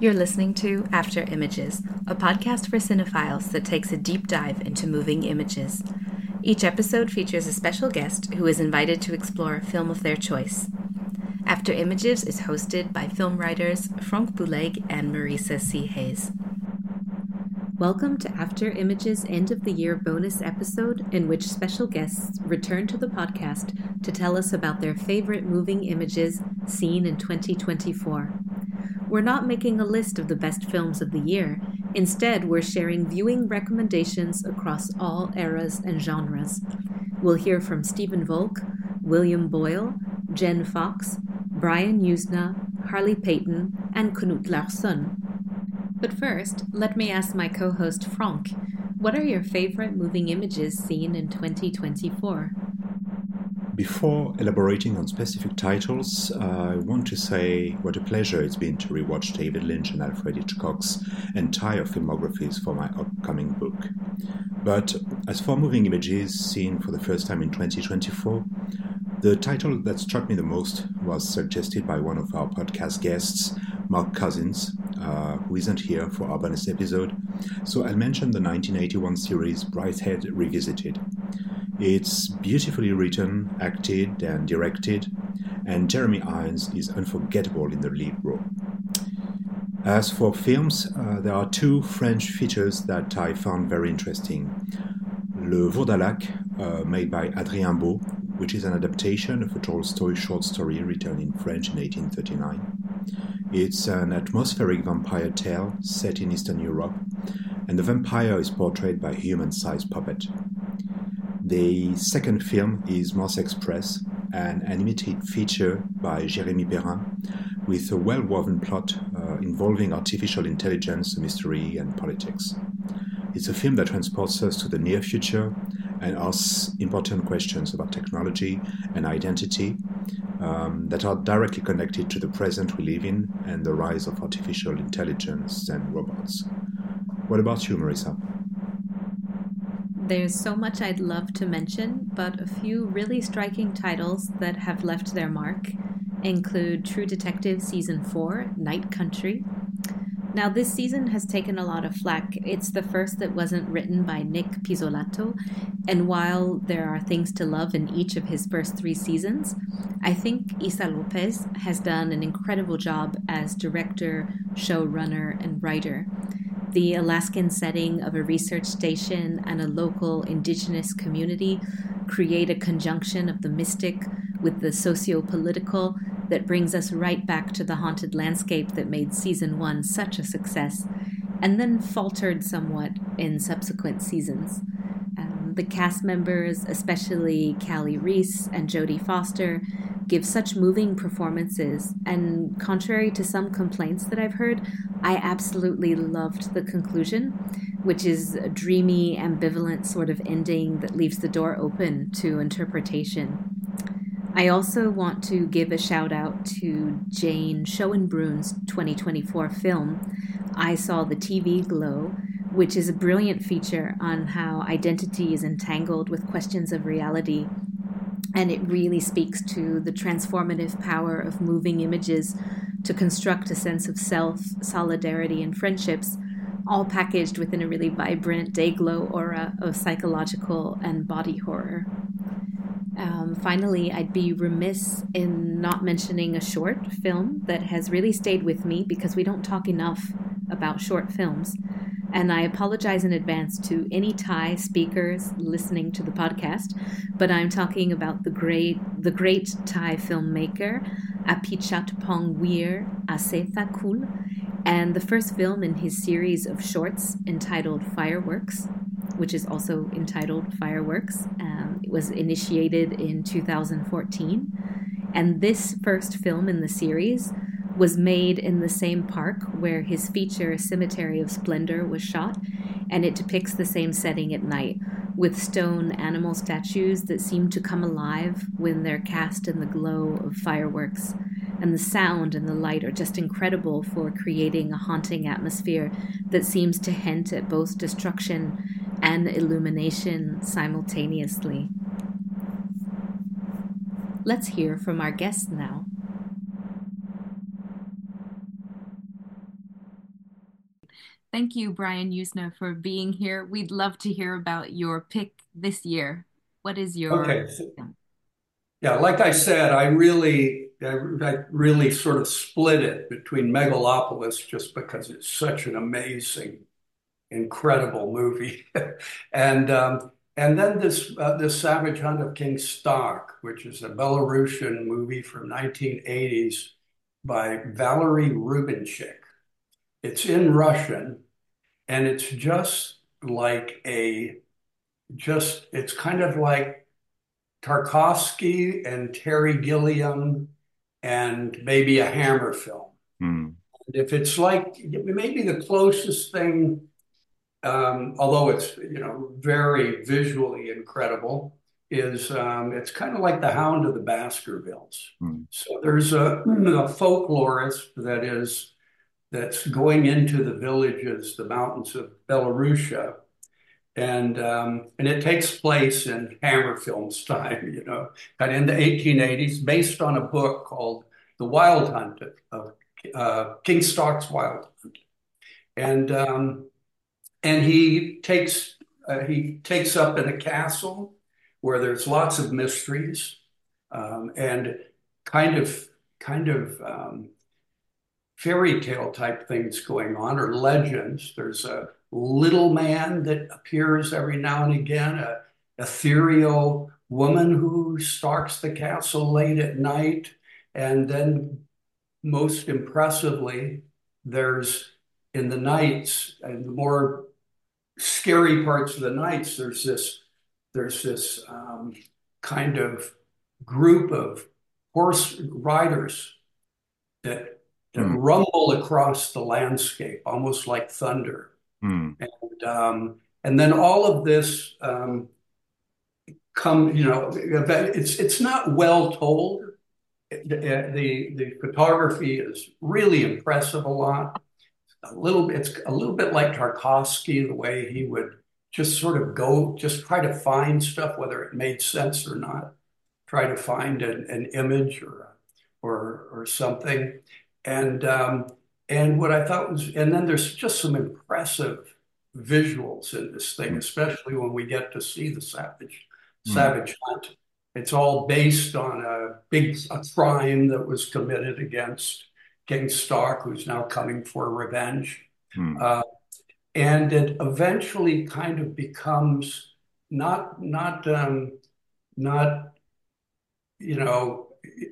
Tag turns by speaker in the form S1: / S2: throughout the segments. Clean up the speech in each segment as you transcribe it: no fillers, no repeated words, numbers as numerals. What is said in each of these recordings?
S1: You're listening to After Images, a podcast for cinephiles that takes a deep dive into moving images. Each episode features a special guest who is invited to explore a film of their choice. After Images is hosted by film writers Franck Bouleg and Marisa C. Hayes. Welcome to After Images' end-of-the-year bonus episode in which special guests return to the podcast to tell us about their favorite moving images seen in 2024. We're not making a list of the best films of the year. Instead, we're sharing viewing recommendations across all eras and genres. We'll hear from Stephen Volk, William Boyle, Jen Fox, Brian Usna, Harley Payton, and Knut Larsson. But first, let me ask my co-host Franck, what are your favorite moving images seen in 2024?
S2: Before elaborating on specific titles, I want to say what a pleasure it's been to rewatch David Lynch and Alfred Hitchcock's entire filmographies for my upcoming book. But as for moving images seen for the first time in 2024, the title that struck me the most was suggested by one of our podcast guests, Mark Cousins, who isn't here for our bonus episode, so I'll mention the 1981 series Brideshead Revisited. It's beautifully written, acted, and directed, and Jeremy Irons is unforgettable in the lead role. As for films, there are two French features that I found very interesting. Le Vordalac, made by Adrien Beau, which is an adaptation of a Tolstoy short story written in French in 1839. It's an atmospheric vampire tale set in Eastern Europe, and the vampire is portrayed by a human-sized puppet. The second film is Mars Express, an animated feature by Jérémy Perrin, with a well-woven plot involving artificial intelligence, mystery, and politics. It's a film that transports us to the near future and asks important questions about technology and identity that are directly connected to the present we live in and the rise of artificial intelligence and robots. What about you, Marisa?
S1: There's so much I'd love to mention, but a few really striking titles that have left their mark include True Detective Season 4, Night Country. Now, this season has taken a lot of flack. It's the first that wasn't written by Nick Pizzolatto, and while there are things to love in each of his first 3 seasons, I think Issa Lopez has done an incredible job as director, showrunner, and writer. The Alaskan setting of a research station and a local indigenous community create a conjunction of the mystic with the socio-political that brings us right back to the haunted landscape that made Season 1 such a success, and then faltered somewhat in subsequent seasons. The cast members, especially Callie Reese and Jodie Foster, give such moving performances, and contrary to some complaints that I've heard, I absolutely loved the conclusion, which is a dreamy, ambivalent sort of ending that leaves the door open to interpretation. I also want to give a shout out to Jane Schoenbrun's 2024 film, I Saw the TV Glow, which is a brilliant feature on how identity is entangled with questions of reality. And it really speaks to the transformative power of moving images to construct a sense of self, solidarity, and friendships, all packaged within a really vibrant day-glow aura of psychological and body horror. Finally, I'd be remiss in not mentioning a short film that has really stayed with me because we don't talk enough about short films. And I apologize in advance to any Thai speakers listening to the podcast, but I'm talking about the great Thai filmmaker Apichat Pongwir Asethakool, and the first film in his series of shorts entitled Fireworks, which is also entitled Fireworks. It was initiated in 2014, and this first film in the series was made in the same park where his feature Cemetery of Splendor was shot, and it depicts the same setting at night, with stone animal statues that seem to come alive when they're cast in the glow of fireworks. And the sound and the light are just incredible for creating a haunting atmosphere that seems to hint at both destruction and illumination simultaneously. Let's hear from our guests now. Thank you, Brian Usner, for being here. We'd love to hear about your pick this year. What is your...
S3: Okay. Yeah, like I said, I really sort of split it between Megalopolis just because it's such an amazing, incredible movie, and then this Savage Hunt of King Stock, which is a Belarusian movie from 1980s by Valery Rubinchik. It's in Russian, and it's kind of like Tarkovsky and Terry Gilliam and maybe a Hammer film.
S2: Mm,
S3: If it's like maybe the closest thing, although it's very visually incredible, is it's kind of like The Hound of the Baskervilles.
S2: mm,
S3: So there's a folklorist that's going into the villages, the mountains of Belarusia, and it takes place in Hammer Films time, kind of in the 1880s, based on a book called The Wild Hunt of King Stock's Wild Hunt, and he takes up in a castle where there's lots of mysteries, and kind of fairy tale type things going on, or legends. There's a little man that appears every now and again, a ethereal woman who stalks the castle late at night, and then most impressively, there's in the nights and the more scary parts of the nights, there's this kind of group of horse riders that
S2: mm,
S3: rumble across the landscape, almost like thunder.
S2: mm,
S3: And then all of this it's not well told. The photography is really impressive a lot. It's a little bit like Tarkovsky, the way he would just sort of just try to find stuff, whether it made sense or not, try to find an image or something. And what I thought was, and then there's just some impressive visuals in this thing, especially when we get to see the
S2: mm,
S3: Savage Hunt. It's all based on a crime that was committed against King Stock, who's now coming for revenge.
S2: mm,
S3: Uh, and it eventually kind of becomes not you know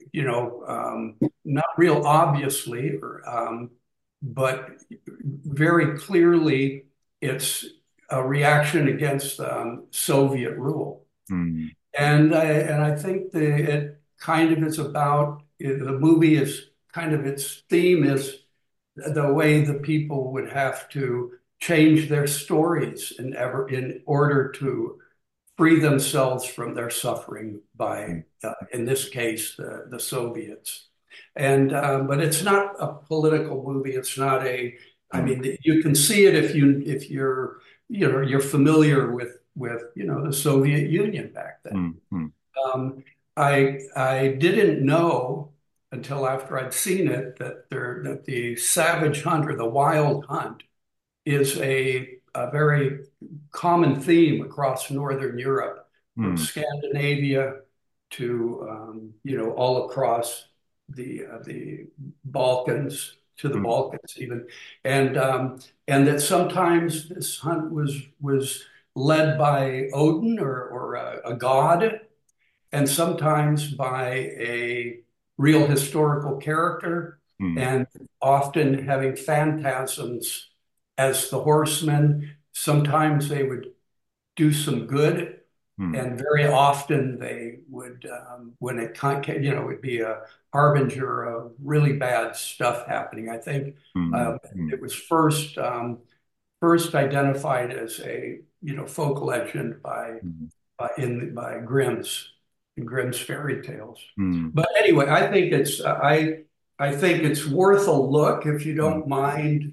S3: not real obviously, but very clearly, it's a reaction against Soviet rule.
S2: mm,
S3: And I think it kind of is about the movie is kind of its theme is the way the people would have to change their stories in order to free themselves from their suffering by, in this case, the Soviets. And but it's not a political movie. It's not a. I
S2: mm,
S3: mean, you can see it if you're familiar with the Soviet Union back then.
S2: mm, mm,
S3: I didn't know until after I'd seen it that the Savage Hunt or the Wild Hunt is a very common theme across Northern Europe, from
S2: mm,
S3: Scandinavia to all across the Balkans to the
S2: mm,
S3: Balkans even, and that sometimes this hunt was led by Odin or a god, and sometimes by a real historical character,
S2: mm,
S3: and often having phantasms as the horsemen. Sometimes they would do some good,
S2: mm,
S3: and very often they would, when it would be a harbinger of really bad stuff happening. I think
S2: mm, mm,
S3: it was first identified as a folk legend
S2: mm,
S3: by Grimm's fairy tales.
S2: mm,
S3: But anyway, I think it's worth a look if you
S2: mm,
S3: don't mind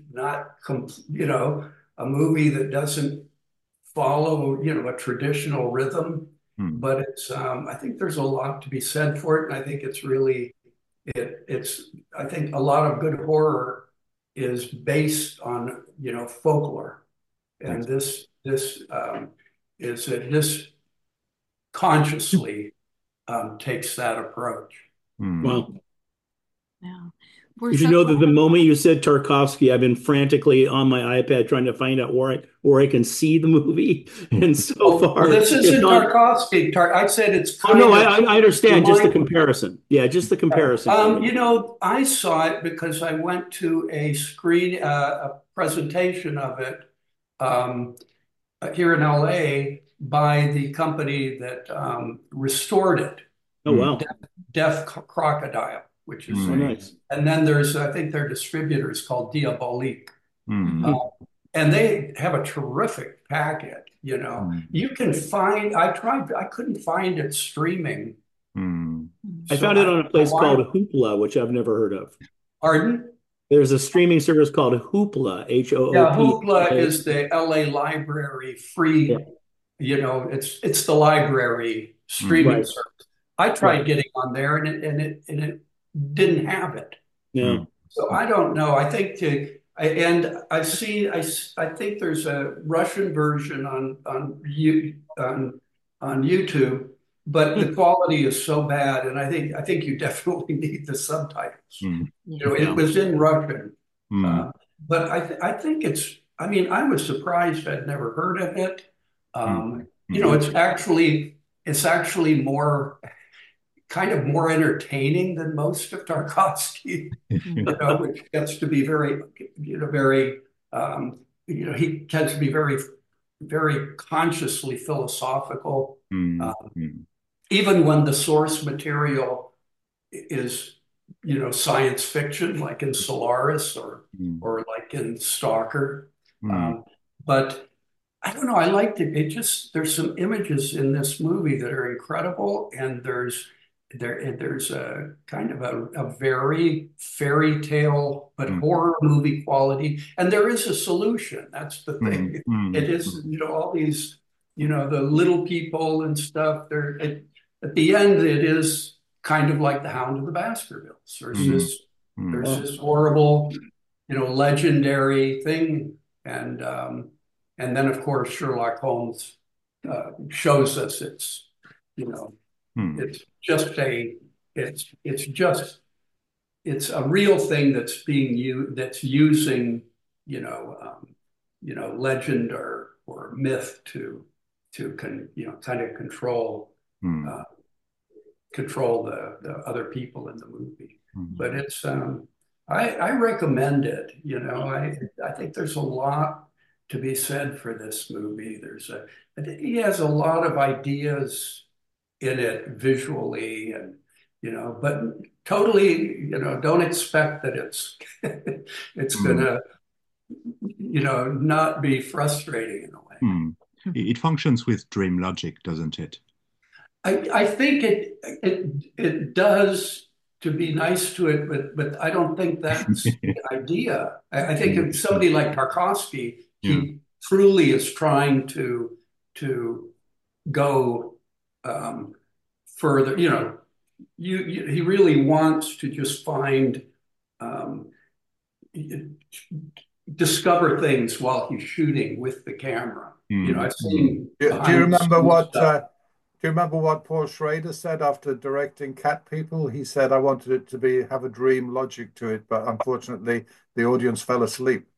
S3: a movie that doesn't follow a traditional rhythm.
S2: mm,
S3: But I think there's a lot to be said for it, and I think it's really it's I think a lot of good horror is based on, folklore. And
S2: Yes.
S3: this is that this consciously takes that approach.
S2: Mm.
S4: Well,
S1: Yeah. We're
S4: if you
S1: so
S4: know that
S1: glad.
S4: the moment you said Tarkovsky, I've been frantically on my iPad trying to find out where I can see the movie, and so
S3: Well,
S4: far
S3: this
S4: it's
S3: isn't
S4: on.
S3: Tarkovsky. I said it's
S4: Oh no,
S3: kind of
S4: I understand. Just the
S3: remind.
S4: comparison. Yeah, just the comparison thing.
S3: I saw it because I went to a presentation of it um, here in LA by the company that restored it,
S4: Oh
S2: Mm.
S4: wow.
S3: Deaf Crocodile, which is
S4: Oh
S2: Mm.
S3: a,
S4: nice.
S3: and then there's, I think their distributor is called Diabolique.
S2: Mm.
S3: Uh,
S4: Hmm.
S3: and they have a terrific packet,
S2: Mm.
S3: You can find, I couldn't find it streaming.
S2: Mm.
S4: I
S3: So
S4: found it
S3: I,
S4: on a place
S3: why,
S4: called Hoopla, which I've never heard of.
S3: pardon?
S4: There's a streaming service called Hoopla,
S3: Yeah,
S4: Hoopla.
S3: Hoopla is the LA library
S4: Yeah,
S3: free, it's the library streaming
S4: right,
S3: service. I
S4: right.
S3: tried getting on there and it didn't have it.
S4: Yeah.
S2: Mm.
S3: So I don't know. I think and I've seen I think there's a Russian version on YouTube, but the
S4: Hmm.
S3: quality is so bad, and I think you definitely need the subtitles.
S2: Mm.
S1: Yeah.
S3: It
S4: Yeah.
S3: was in Russian,
S2: Mm.
S3: but I think it's. I mean, I was surprised. I'd never heard of it.
S2: Mm.
S4: Hmm.
S3: It's actually more kind of more entertaining than most of Tarkovsky,
S1: Mm.
S3: which gets to be very, very, he tends to be very, very consciously philosophical, uh,
S2: Mm. Mm.
S3: even when the source material is, science fiction, like in Solaris
S2: Mm.
S3: or like in Stalker.
S2: Mm.
S3: Um, but I don't know. I liked it. There's some images in this movie that are incredible, and there's a kind of a very fairy tale but
S2: Mm.
S3: horror movie quality, and there is a solution. That's the
S2: Mm.
S3: thing. It
S2: Mm.
S3: is, all these, the little people and stuff. At the end, it is kind of like the Hound of the Baskervilles.
S2: Mm. Mm.
S3: There's
S4: Wow.
S3: this horrible, legendary thing, and then of course Sherlock Holmes shows us you know,
S2: Mm.
S3: it's just it's a real thing that's being used that's using legend or myth to kind of
S2: Mm.
S3: uh, control the other people in the movie.
S2: Mm.
S3: But I recommend it. I think there's a lot to be said for this movie. I think he has a lot of ideas in it visually and but totally, don't expect that it's
S2: Mm.
S3: gonna, not be frustrating in a way.
S2: Mm. It functions with dream logic, doesn't it?
S3: I think it does, to be nice to it, but I don't think that's the idea. I think
S2: Mm.
S3: if somebody like Tarkovsky,
S2: Yeah.
S3: he truly is trying to go further. He really wants to just find um, discover things while he's shooting with the camera.
S2: Mm.
S3: I've
S2: Mm.
S3: seen
S5: Do you
S3: behind the
S5: remember
S3: scenes
S5: what
S3: stuff.
S5: do you remember what Paul Schrader said after directing Cat People? He said, "I wanted it to have a dream logic to it, but unfortunately, the audience fell asleep."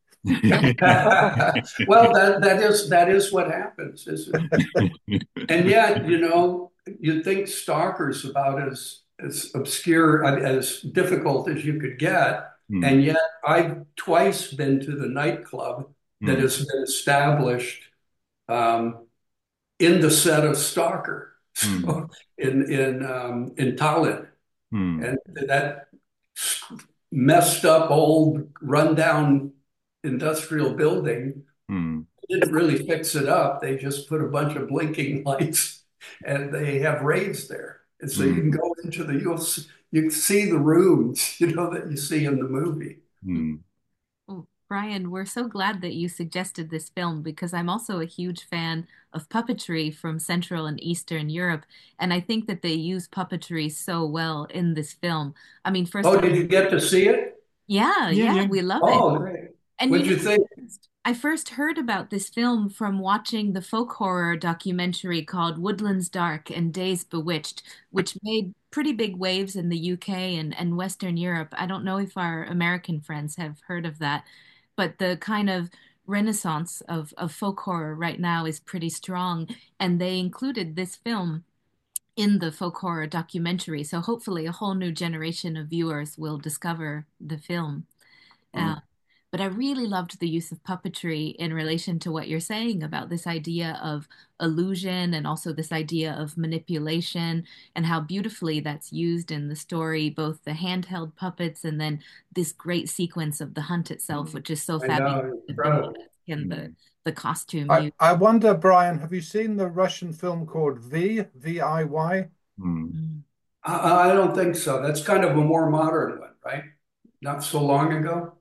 S3: Well, that is what happens, isn't it? And yet, you'd think Stalker's about as obscure, as difficult as you could get,
S2: Mm.
S3: and yet I've twice been to the nightclub that
S2: Mm.
S3: has been established um, in the set of Stalker,
S2: Mm.
S3: so in Tallinn,
S2: Mm.
S3: and that messed up old rundown industrial building
S2: Mm.
S3: didn't really fix it up. They just put a bunch of blinking lights and they have raves there. And so you can
S2: Mm.
S3: go into you can see the rooms, that you see in the movie.
S2: Mm.
S1: Oh, Brian, we're so glad that you suggested this film because I'm also a huge fan of puppetry from Central and Eastern Europe, and I think that they use puppetry so well in this film. I mean, first
S3: Oh,
S1: of
S3: did
S1: all,
S3: you get to see it?
S1: Yeah,
S2: Yeah,
S1: yeah,
S2: yeah.
S1: we love it.
S3: Oh, great.
S1: And
S3: What'd you think?
S1: I first heard about this film from watching the folk horror documentary called Woodlands Dark and Days Bewitched, which made pretty big waves in the UK and Western Europe. I don't know if our American friends have heard of that, but the kind of renaissance of folk horror right now is pretty strong, and they included this film in the folk horror documentary. So hopefully a whole new generation of viewers will discover the film. Uh,
S2: Mm.
S1: but I really loved the use of puppetry in relation to what you're saying about this idea of illusion and also this idea of manipulation and how beautifully that's used in the story, both the handheld puppets and then this great sequence of the hunt itself, which is so
S3: I
S1: fabulous
S3: know,
S1: with the
S3: incredible.
S1: mask and the costume
S5: I,
S1: use.
S5: I wonder, Brian, have you seen the Russian film called V.I.Y.?
S2: Mm.
S1: Mm.
S3: I don't think so. That's kind of a more modern one, right? Not so long ago.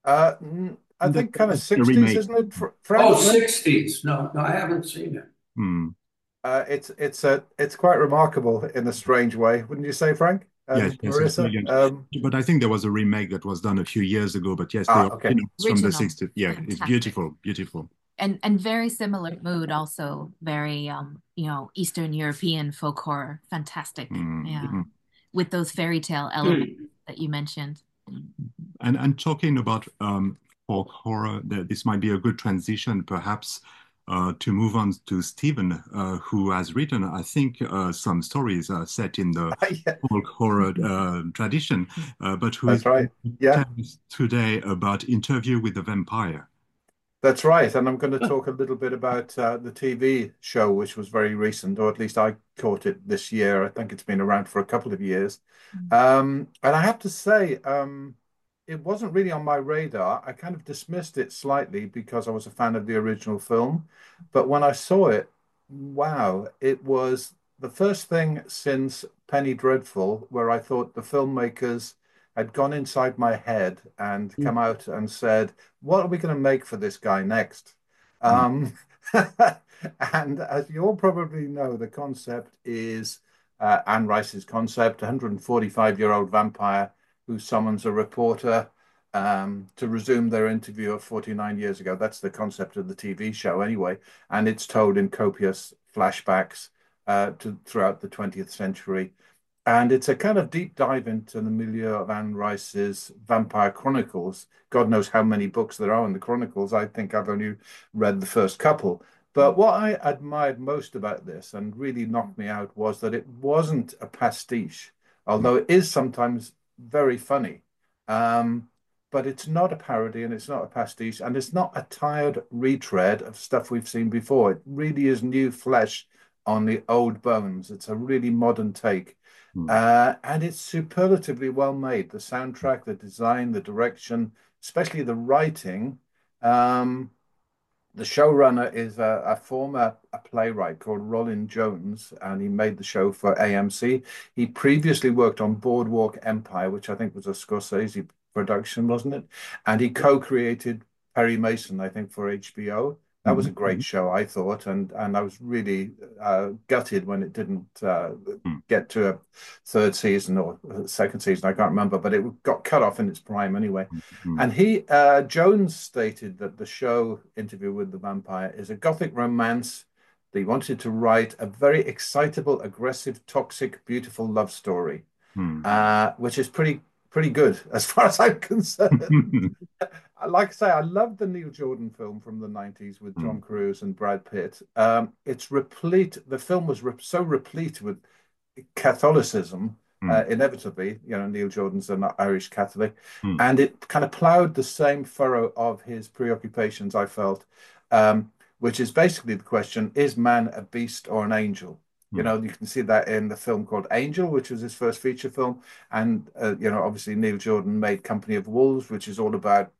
S5: I think kind of
S2: That's the
S5: 60s,
S2: remake.
S5: isn't it,
S3: Oh,
S5: Frank?
S3: 60s. No, no, I haven't seen it.
S2: Mm.
S5: It's quite remarkable in a strange way, wouldn't you say, Frank
S2: Yes,
S5: and
S2: yes, it's
S5: Marissa?
S2: brilliant. But I think there was a remake that was done a few years ago. But yes, the
S5: Okay.
S2: original is from the
S1: Original,
S2: 60s. Yeah, it's
S1: fantastic.
S2: beautiful, beautiful.
S1: And very similar mood, also very Eastern European folk horror. Fantastic.
S2: Mm.
S1: Yeah.
S2: Mm.
S1: With those fairy tale elements that you mentioned.
S2: And talking about folk horror, this might be a good transition, perhaps, to move on to Stephen, who has written, I think, some stories set in the
S5: Yeah,
S2: folk horror tradition, but who is
S5: that's right.
S2: going to
S5: Yeah.
S2: tell us today about Interview with the Vampire.
S5: That's right. And I'm going to talk a little bit about the TV show, which was very recent, or at least I caught it this year. I think it's been around for a couple of years. And I have to say, it wasn't really on my radar. I kind of dismissed it slightly because I was a fan of the original film. But when I saw it, wow, it was the first thing since Penny Dreadful where I thought the filmmakers had gone inside my head and come out and said, what are we going to make for this guy next?
S2: Mm.
S5: Um, and as you all probably know, the concept is Anne Rice's concept, 145-year-old vampire who summons a reporter to resume their interview of 49 years ago. That's the concept of the TV show, anyway. And it's told in copious flashbacks throughout the 20th century. And it's a kind of deep dive into the milieu of Anne Rice's Vampire Chronicles. God knows how many books there are in the Chronicles. I think I've only read the first couple. But what I admired most about this and really knocked me out was that it wasn't a pastiche, although it is sometimes very funny. Um, but it's not a parody and it's not a pastiche and it's not a tired retread of stuff we've seen before. It really is new flesh on the old bones. It's a really modern take.
S2: Mm.
S5: And it's superlatively well made. The soundtrack, the design, the direction, especially the writing. Um, the showrunner is a former playwright called Rollin Jones, and he made the show for AMC. He previously worked on Boardwalk Empire, which I think was a Scorsese production, wasn't it? And he co-created Perry Mason, I think, for HBO. That was a great
S2: Mhm.
S5: show, I thought, and I was really gutted when it didn't
S2: Mm.
S5: get to a third season or second season. I can't remember, but it got cut off in its prime anyway.
S2: Mm.
S5: And Jones stated that the show Interview with the Vampire is a gothic romance that he wanted to write a very excitable, aggressive, toxic, beautiful love story,
S2: Mm.
S5: which is pretty good as far as I'm concerned. Like I say, I love the Neil Jordan film from the 90s with Tom
S2: Mm.
S5: Cruise and Brad Pitt. It's replete, the film was so replete with Catholicism,
S2: Mm.
S5: inevitably, Neil Jordan's an Irish Catholic,
S2: Mm.
S5: and it kind of plowed the same furrow of his preoccupations, I felt, which is basically the question, is man a beast or an angel?
S2: Mm.
S5: You can see that in the film called Angel, which was his first feature film. And, obviously Neil Jordan made Company of Wolves, which is all about,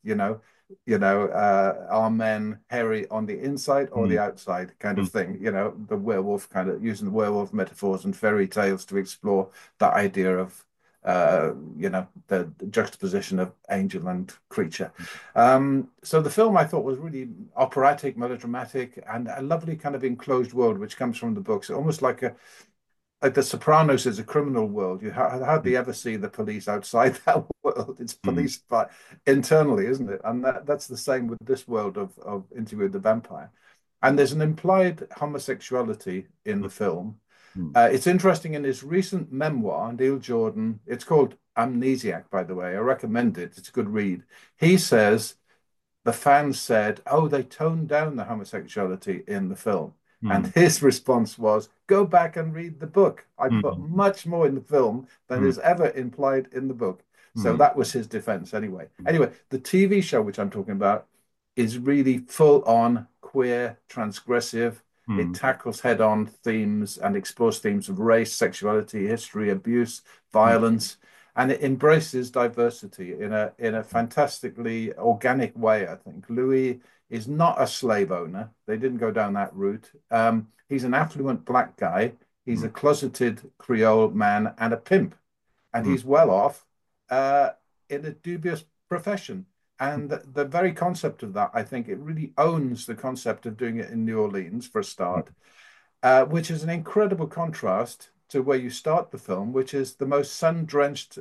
S5: are men hairy on the inside or the
S2: Mm.
S5: outside kind of
S2: Mm.
S5: thing, the werewolf kind of using the werewolf metaphors and fairy tales to explore that idea of, the juxtaposition of angel and creature. So the film I thought was really operatic, melodramatic, and a lovely kind of enclosed world, which comes from the books, almost like like The Sopranos is a criminal world. You hardly ever see the police outside that world. It's
S2: Mm.
S5: policed by internally, isn't it? And that's the same with this world of Interview with the Vampire. And there's an implied homosexuality in the film.
S2: Mm.
S5: It's interesting in his recent memoir, Neil Jordan, it's called Amnesiac, by the way. I recommend it. It's a good read. He says the fans said, oh, they toned down the homosexuality in the film. And
S2: Mm.
S5: his response was, go back and read the book. I put
S2: Mm.
S5: much more in the film than
S2: Mm.
S5: is ever implied in the book. So
S2: Mm.
S5: that was his defense anyway. Anyway, the TV show, which I'm talking about, is really full on queer, transgressive. It
S2: Mm.
S5: tackles head on themes and explores themes of race, sexuality, history, abuse,
S2: Mm.
S5: violence, and it embraces diversity in a fantastically organic way, I think. Louis is not a slave owner. They didn't go down that route. He's an affluent black guy. He's
S2: Mm.
S5: a closeted Creole man and a pimp, and
S2: Mm.
S5: he's well off uh, in a dubious profession. And the very concept of that, I think it really owns the concept of doing it in New Orleans for a start, which is an incredible contrast to where you start the film, which is the most sun-drenched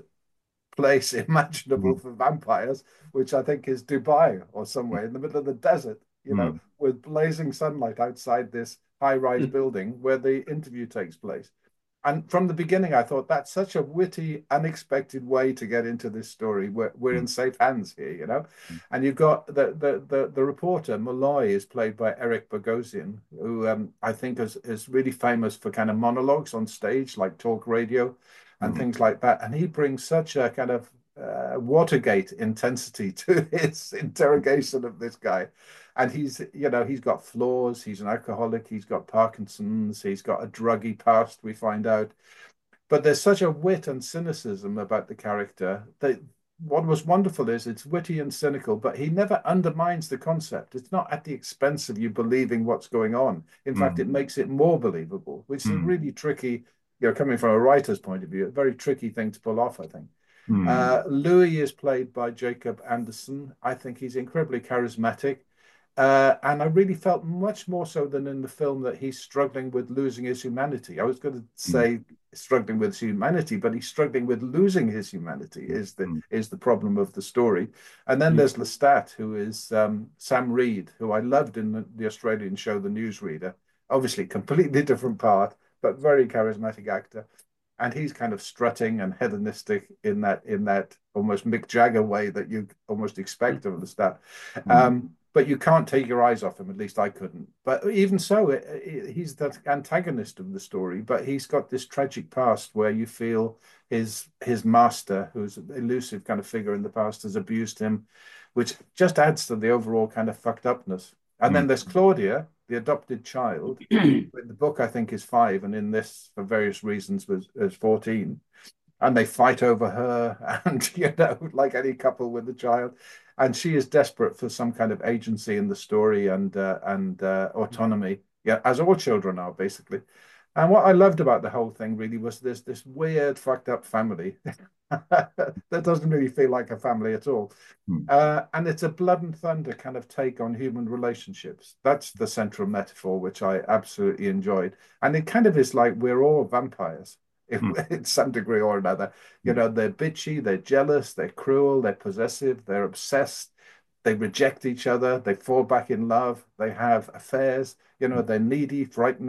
S5: place imaginable
S2: Mm.
S5: for vampires, which I think is Dubai or somewhere in the middle of the desert,
S2: Mm.
S5: with blazing sunlight outside this high-rise building where the interview takes place. And from the beginning, I thought that's such a witty, unexpected way to get into this story. We're in
S2: Mm.
S5: safe hands here, you know.
S2: Mm.
S5: And you've got the reporter Malloy is played by Eric Bogosian, who I think is really famous for kind of monologues on stage, like talk radio and
S2: Mm.
S5: things like that. And he brings such a kind of Watergate intensity to his interrogation of this guy. And he's got flaws. He's an alcoholic. He's got Parkinson's. He's got a druggy past, we find out. But there's such a wit and cynicism about the character that what was wonderful is it's witty and cynical, but he never undermines the concept. It's not at the expense of you believing what's going on. In fact, it
S2: Mm.
S5: makes it more believable, which is a
S2: Mm.
S5: really tricky, coming from a writer's point of view, a very tricky thing to pull off, I think.
S2: Mm.
S5: Louis is played by Jacob Anderson. I think he's incredibly charismatic. And I really felt much more so than in the film that he's struggling with losing his humanity. I was going to
S2: Mm.
S5: say struggling with his humanity, but he's struggling with losing his humanity
S2: Mm.
S5: is the problem of the story. And then there's Lestat, who is Sam Reed, who I loved in the Australian show The Newsreader. Obviously, completely different part, but very charismatic actor. And he's kind of strutting and hedonistic in that almost Mick Jagger way that you almost expect of Lestat.
S2: Mm.
S5: But you can't take your eyes off him. At least I couldn't. But even so, he's the antagonist of the story. But he's got this tragic past where you feel his master, who's an elusive kind of figure in the past, has abused him, which just adds to the overall kind of fucked upness. And then
S2: Mm.
S5: there's Claudia, the adopted child. In the book, I think is 5, and in this, for various reasons, was 14. And they fight over her, and like any couple with a child, and she is desperate for some kind of agency in the story and autonomy. Yeah, as all children are basically. And what I loved about the whole thing really was this weird fucked up family that doesn't really feel like a family at all.
S2: Mm.
S5: And it's a blood and thunder kind of take on human relationships. That's the central metaphor, which I absolutely enjoyed. And it kind of is like we're all vampires
S2: Mm.
S5: in some degree or another.
S2: Mm.
S5: They're bitchy, they're jealous, they're cruel, they're possessive, they're obsessed, they reject each other, they fall back in love, they have affairs, they're needy,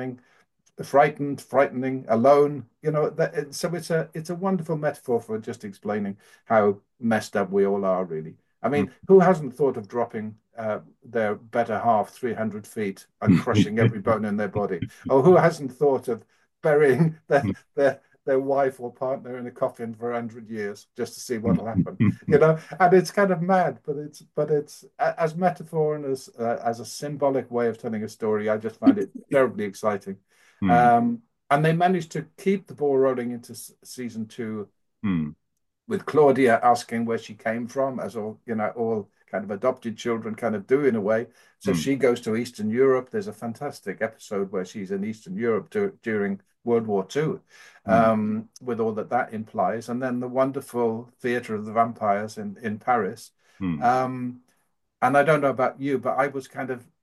S5: frightening, alone. So it's a wonderful metaphor for just explaining how messed up we all are, really. I
S2: Mm.
S5: mean, who hasn't thought of dropping their better half 300 feet and crushing every bone in their body? Or who hasn't thought of burying their wife or partner in a coffin for 100 years just to see what will happen? And it's kind of mad, but it's as metaphor and as a symbolic way of telling a story. I just find it terribly exciting.
S2: Mm.
S5: And they managed to keep the ball rolling into season 2
S2: Mm.
S5: with Claudia asking where she came from, as all kind of adopted children kind of do in a way. So
S2: Mm.
S5: she goes to Eastern Europe. There's a fantastic episode where she's in Eastern Europe during World War II,
S2: Mm.
S5: with all that implies. And then the wonderful Theatre of the Vampires in Paris.
S2: Mm.
S5: And I don't know about you, but I was kind of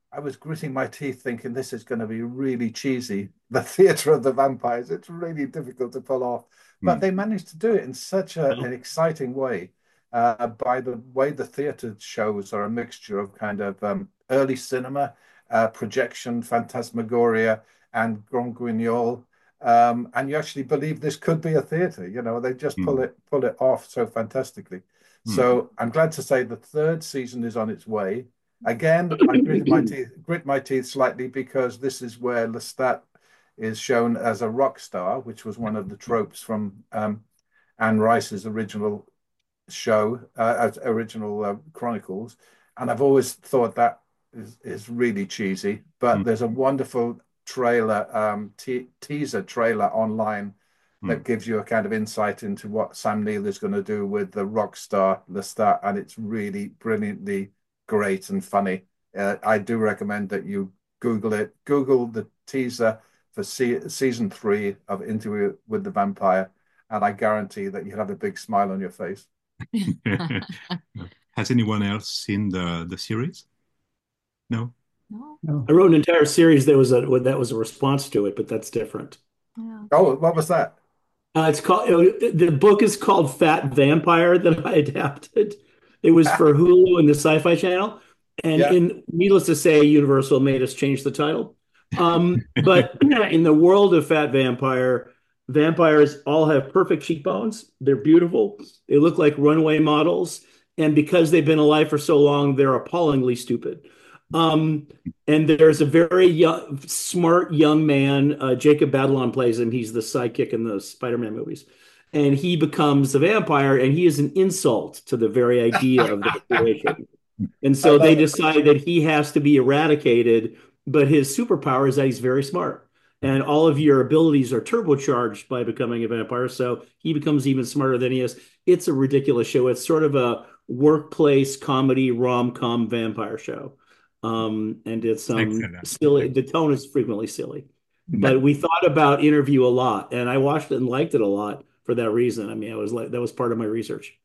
S5: I was gritting my teeth thinking this is going to be really cheesy. The Theatre of the Vampires, it's really difficult to pull off. But
S2: Mm.
S5: they managed to do it in such an exciting way. By the way, the theatre shows are a mixture of kind of early cinema, projection, phantasmagoria, and Grand Guignol. And you actually believe this could be a theatre. You know, they just
S2: Mm.
S5: pull it off so fantastically.
S2: Mm.
S5: So I'm glad to say the third season is on its way. Again, I grit my teeth slightly because this is where Lestat is shown as a rock star, which was one of the tropes from Anne Rice's original show, original Chronicles. And I've always thought that is really cheesy. But
S2: Mm.
S5: there's a wonderful trailer, teaser trailer online that
S2: Mm.
S5: gives you a kind of insight into what Sam Neill is going to do with the rock star Lestat, and it's really brilliantly great and funny. I do recommend that you Google it. Google the teaser for season 3 of Interview with the Vampire, and I guarantee that you'll have a big smile on your face.
S2: Has anyone else seen the series? No?
S1: No.
S3: No.
S4: I wrote an entire series that was a response to it, but that's different.
S1: Yeah.
S5: Oh, what was that?
S4: It's called the book is called Fat Vampire that I adapted. It was for Hulu and the Sci-Fi Channel, and
S5: Yeah.
S4: needless to say, Universal made us change the title. But in the world of Fat Vampire, vampires all have perfect cheekbones. They're beautiful. They look like runway models, and because they've been alive for so long, they're appallingly stupid. Um, and there's a very smart young man. Jacob Batalon plays him. He's the sidekick in the Spider-Man movies. And he becomes a vampire, and he is an insult to the very idea of the creation. And
S5: I
S4: so they
S5: love it.
S4: decide that he has to be eradicated, but his superpower is that he's very smart. And all of your abilities are turbocharged by becoming a vampire. So he becomes even smarter than he is. It's a ridiculous show. It's sort of a workplace comedy rom-com vampire show. And it's
S2: Excellent.
S4: silly. The tone is frequently silly. But we thought about Interview a lot, and I watched it and liked it a lot for that reason. I mean, that was part of my research.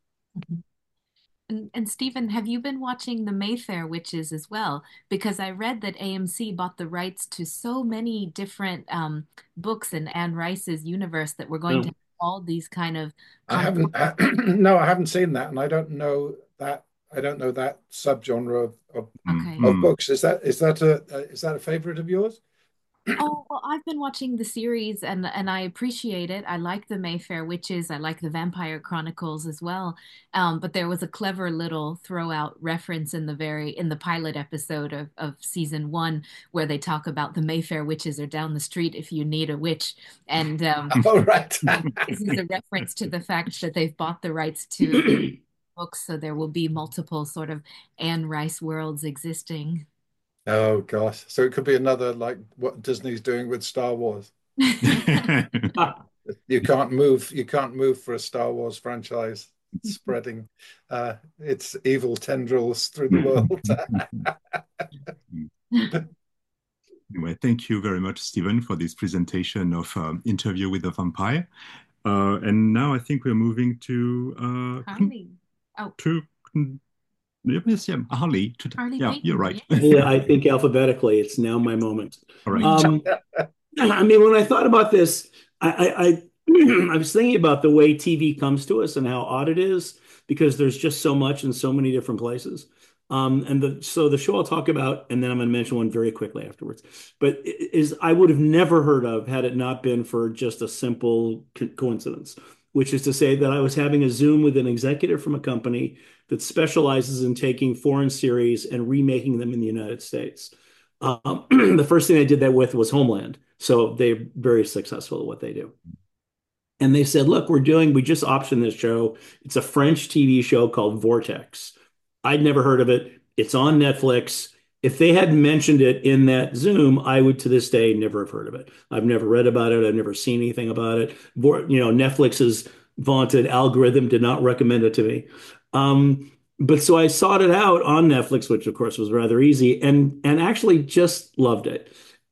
S1: And Stephen, have you been watching the Mayfair Witches as well? Because I read that AMC bought the rights to so many different books in Anne Rice's universe that we're going to
S4: No.
S1: have all these kind of
S5: I
S1: comic
S5: haven't, no, I haven't seen that, and I don't know that. I don't know that subgenre
S1: Okay.
S5: of books. Is that a favorite of yours?
S1: Oh, well, I've been watching the series and I appreciate it. I like the Mayfair Witches. I like the Vampire Chronicles as well. But there was a clever little throw out reference in the pilot episode of season 1 where they talk about the Mayfair Witches are down the street if you need a witch. And
S5: All right.
S1: this is a reference to the fact that they've bought the rights to books, so there will be multiple sort of Anne Rice worlds existing.
S5: Oh gosh. So it could be another like what Disney's doing with Star Wars. You can't move for a Star Wars franchise spreading its evil tendrils through the world.
S2: Anyway, thank you very much, Stephen, for this presentation of Interview with the Vampire. And now I think we're moving to
S1: Harley. Oh,
S2: yes, yeah, Harley.
S1: Harley
S2: Yeah,
S1: Payton,
S2: you're right.
S4: Yeah, I think alphabetically, it's now my moment.
S2: All right.
S4: I mean, when I thought about this, I I was thinking about the way TV comes to us and how odd it is because there's just so much in so many different places. So the show I'll talk about, and then I'm going to mention one very quickly afterwards, but is I would have never heard of had it not been for just a simple coincidence, which is to say that I was having a Zoom with an executive from a company that specializes in taking foreign series and remaking them in the United States. The first thing I did that with was Homeland. So they're very successful at what they do. And they said, look, we just optioned this show. It's a French TV show called Vortex. I'd never heard of it. It's on Netflix. If they hadn't mentioned it in that Zoom, I would to this day never have heard of it. I've never read about it. I've never seen anything about it. Netflix's vaunted algorithm did not recommend it to me. But so I sought it out on Netflix, which of course was rather easy, and actually just loved it.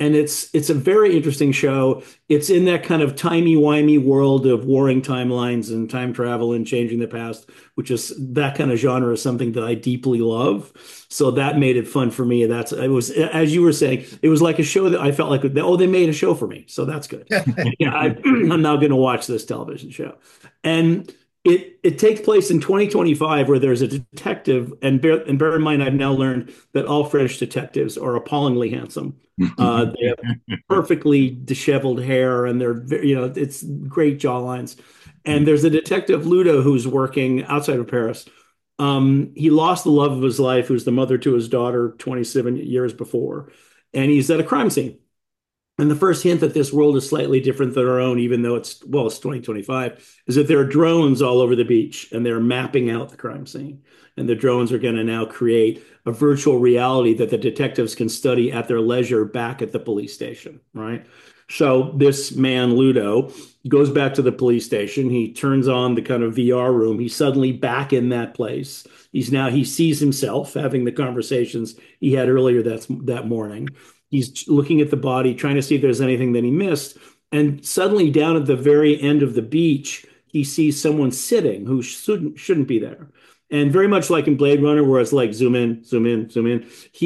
S4: And it's a very interesting show. It's in that kind of timey-wimey world of warring timelines and time travel and changing the past, which is that kind of genre is something that I deeply love. So that made it fun for me. That's it was as you were saying, it was like a show that I felt like, oh, they made a show for me. So that's good. Yeah, I'm now going to watch this television show. And it takes place in 2025 where there's a detective, and bear in mind, I've now learned that all French detectives are appallingly handsome. They have perfectly disheveled hair, and it's great jawlines. And there's a detective, Ludo, who's working outside of Paris. He lost the love of his life, who's the mother to his daughter 27 years before, and he's at a crime scene. And the first hint that this world is slightly different than our own, even though it's 2025, is that there are drones all over the beach and they're mapping out the crime scene. And the drones are going to now create a virtual reality that the detectives can study at their leisure back at the police station, right? So this man, Ludo, goes back to the police station. He turns on the kind of VR room. He's suddenly back in that place. He sees himself having the conversations he had earlier that morning. He's looking at the body, trying to see if there's anything that he missed. And suddenly, down at the very end of the beach, he sees someone sitting who shouldn't be there. And very much like in Blade Runner, where it's like zoom in, zoom in, zoom in,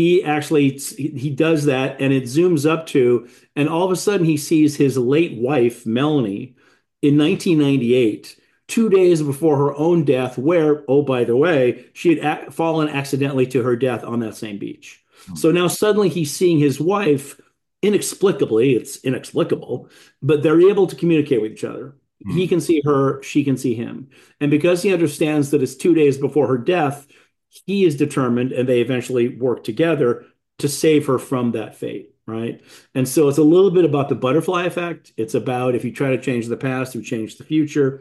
S4: he does that, and it zooms up to, and all of a sudden he sees his late wife, Melanie, in 1998, 2 days before her own death, where, oh, by the way, she had fallen accidentally to her death on that same beach. So now suddenly he's seeing his wife inexplicably, it's inexplicable, but they're able to communicate with each other. He can see her, she can see him. And because he understands that it's 2 days before her death, he is determined, and they eventually work together to save her from that fate, right? And so it's a little bit about the butterfly effect. It's about if you try to change the past, you change the future.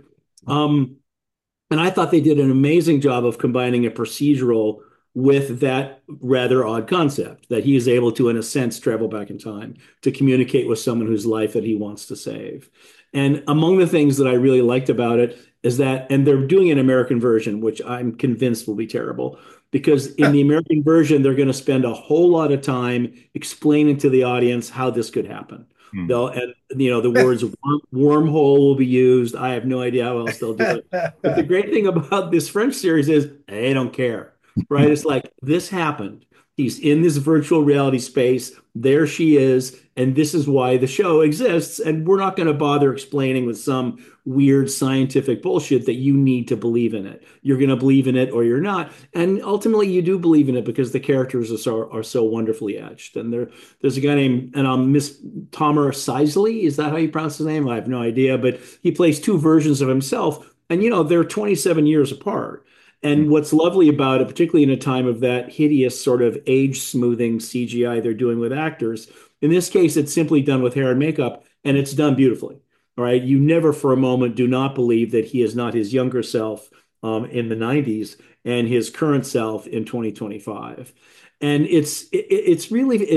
S4: And I thought they did an amazing job of combining a procedural with that rather odd concept that he is able to, in a sense, travel back in time to communicate with someone whose life that he wants to save. And among the things that I really liked about it is that, and they're doing an American version, which I'm convinced will be terrible, because in the American version, they're going to spend a whole lot of time explaining to the audience how this could happen. The words wormhole will be used. I have no idea how else they'll do it. But the great thing about this French series is they don't care. Right? It's like this happened. He's in this virtual reality space. There she is. And this is why the show exists. And we're not going to bother explaining with some weird scientific bullshit that you need to believe in it. You're going to believe in it or you're not. And ultimately, you do believe in it because the characters are so wonderfully etched. And there's a guy named Miss Tomer Sisley. Is that how you pronounce his name? I have no idea. But he plays two versions of himself. And, they're 27 years apart. And what's lovely about it, particularly in a time of that hideous sort of age smoothing CGI they're doing with actors, in this case, it's simply done with hair and makeup, and it's done beautifully. All right. You never for a moment do not believe that he is not his younger self in the 90s and his current self in 2025. And it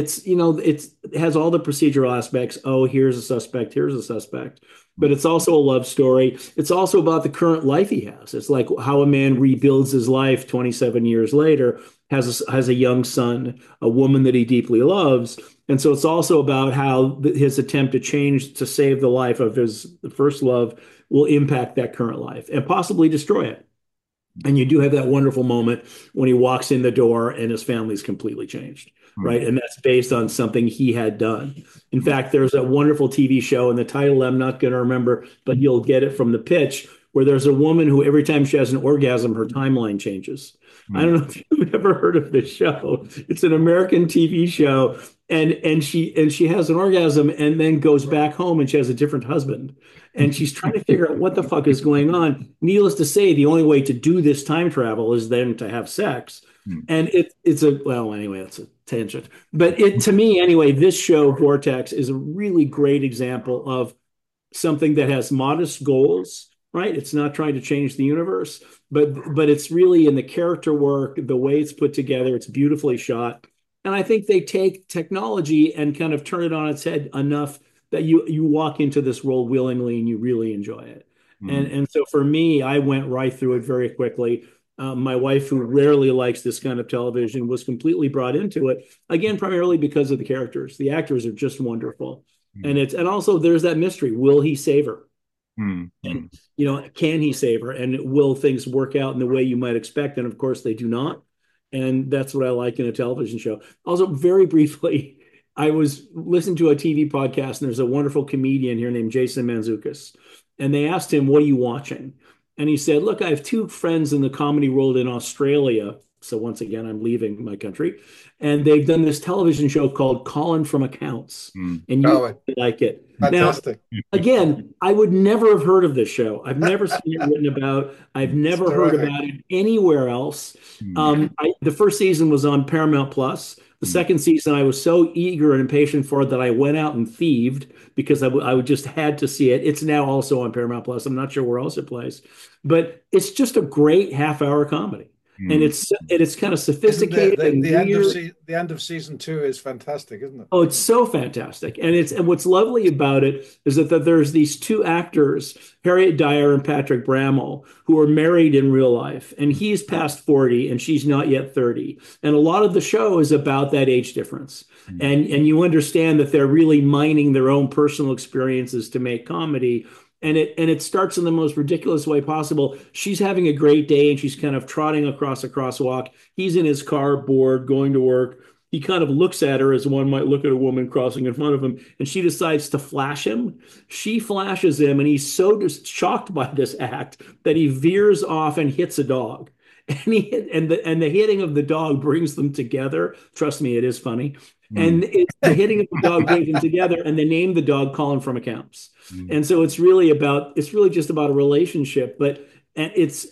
S4: has all the procedural aspects. Oh, here's a suspect, here's a suspect. But it's also a love story. It's also about the current life he has. It's like how a man rebuilds his life 27 years later, has a young son, a woman that he deeply loves. And so it's also about how his attempt to change, to save the life of his first love will impact that current life and possibly destroy it. And you do have that wonderful moment when he walks in the door and his family's completely changed, right? And that's based on something he had done. In fact, there's a wonderful TV show, and the title I'm not going to remember, but you'll get it from the pitch, where there's a woman who every time she has an orgasm, her timeline changes. I don't know if you've ever heard of this show. It's an American TV show, and she has an orgasm and then goes back home and she has a different husband. And she's trying to figure out what the fuck is going on. Needless to say, the only way to do this time travel is then to have sex. And it's a tangent. But to me, anyway, this show, Vortex, is a really great example of something that has modest goals, right? It's not trying to change the universe, but it's really in the character work, the way it's put together, it's beautifully shot. And I think they take technology and kind of turn it on its head enough that you walk into this world willingly and you really enjoy it. And so for me, I went right through it very quickly. My wife, who rarely likes this kind of television, was completely brought into it. Again, primarily because of the characters. The actors are just wonderful,
S2: Mm,
S4: and also there's that mystery: will he save her?
S2: mm,
S4: And
S2: mm,
S4: can he save her? And will things work out in the way you might expect? And of course, they do not. And that's what I like in a television show. Also, very briefly, I was listening to a TV podcast, and there's a wonderful comedian here named Jason Mantzoukas, and they asked him, "What are you watching?" And he said, "Look, I have two friends in the comedy world in Australia. So once again, I'm leaving my country, and they've done this television show called Colin from Accounts,
S2: mm.
S4: and you
S5: Oh,
S4: really like it." Now,
S5: fantastic.
S4: again, I would never have heard of this show. I've never seen it written about. I've
S5: It's
S4: never heard
S5: terrific.
S4: about it anywhere else.
S2: Mm,
S4: The first season was on Paramount Plus. The
S2: mm.
S4: second season, I was so eager and impatient for it that I went out and thieved because I would just had to see it. It's now also on Paramount Plus. I'm not sure where else it plays, but it's just a great half-hour comedy, and
S2: Mm.
S4: it's kind of
S5: Isn't
S4: sophisticated and
S5: the end of
S4: weird.
S5: the end of season two is fantastic, isn't it?
S4: Oh, it's so fantastic. And what's lovely about it is that there's these two actors, Harriet Dyer and Patrick Bramall, who are married in real life. And he's past 40 and she's not yet 30. And a lot of the show is about that age difference.
S2: Mm.
S4: And you understand that they're really mining their own personal experiences to make comedy. And it starts in the most ridiculous way possible. She's having a great day and she's kind of trotting across a crosswalk. He's in his car, bored, going to work. He kind of looks at her as one might look at a woman crossing in front of him, and she decides to flash him. She flashes him, and he's so just shocked by this act that he veers off and hits a dog. And the hitting of the dog brings them together. Trust me, it is funny.
S2: Mm.
S4: And the hitting of the dog brings them together, and they name the dog Colin from Accounts.
S2: Mm.
S4: And so it's really just about a relationship, but and it's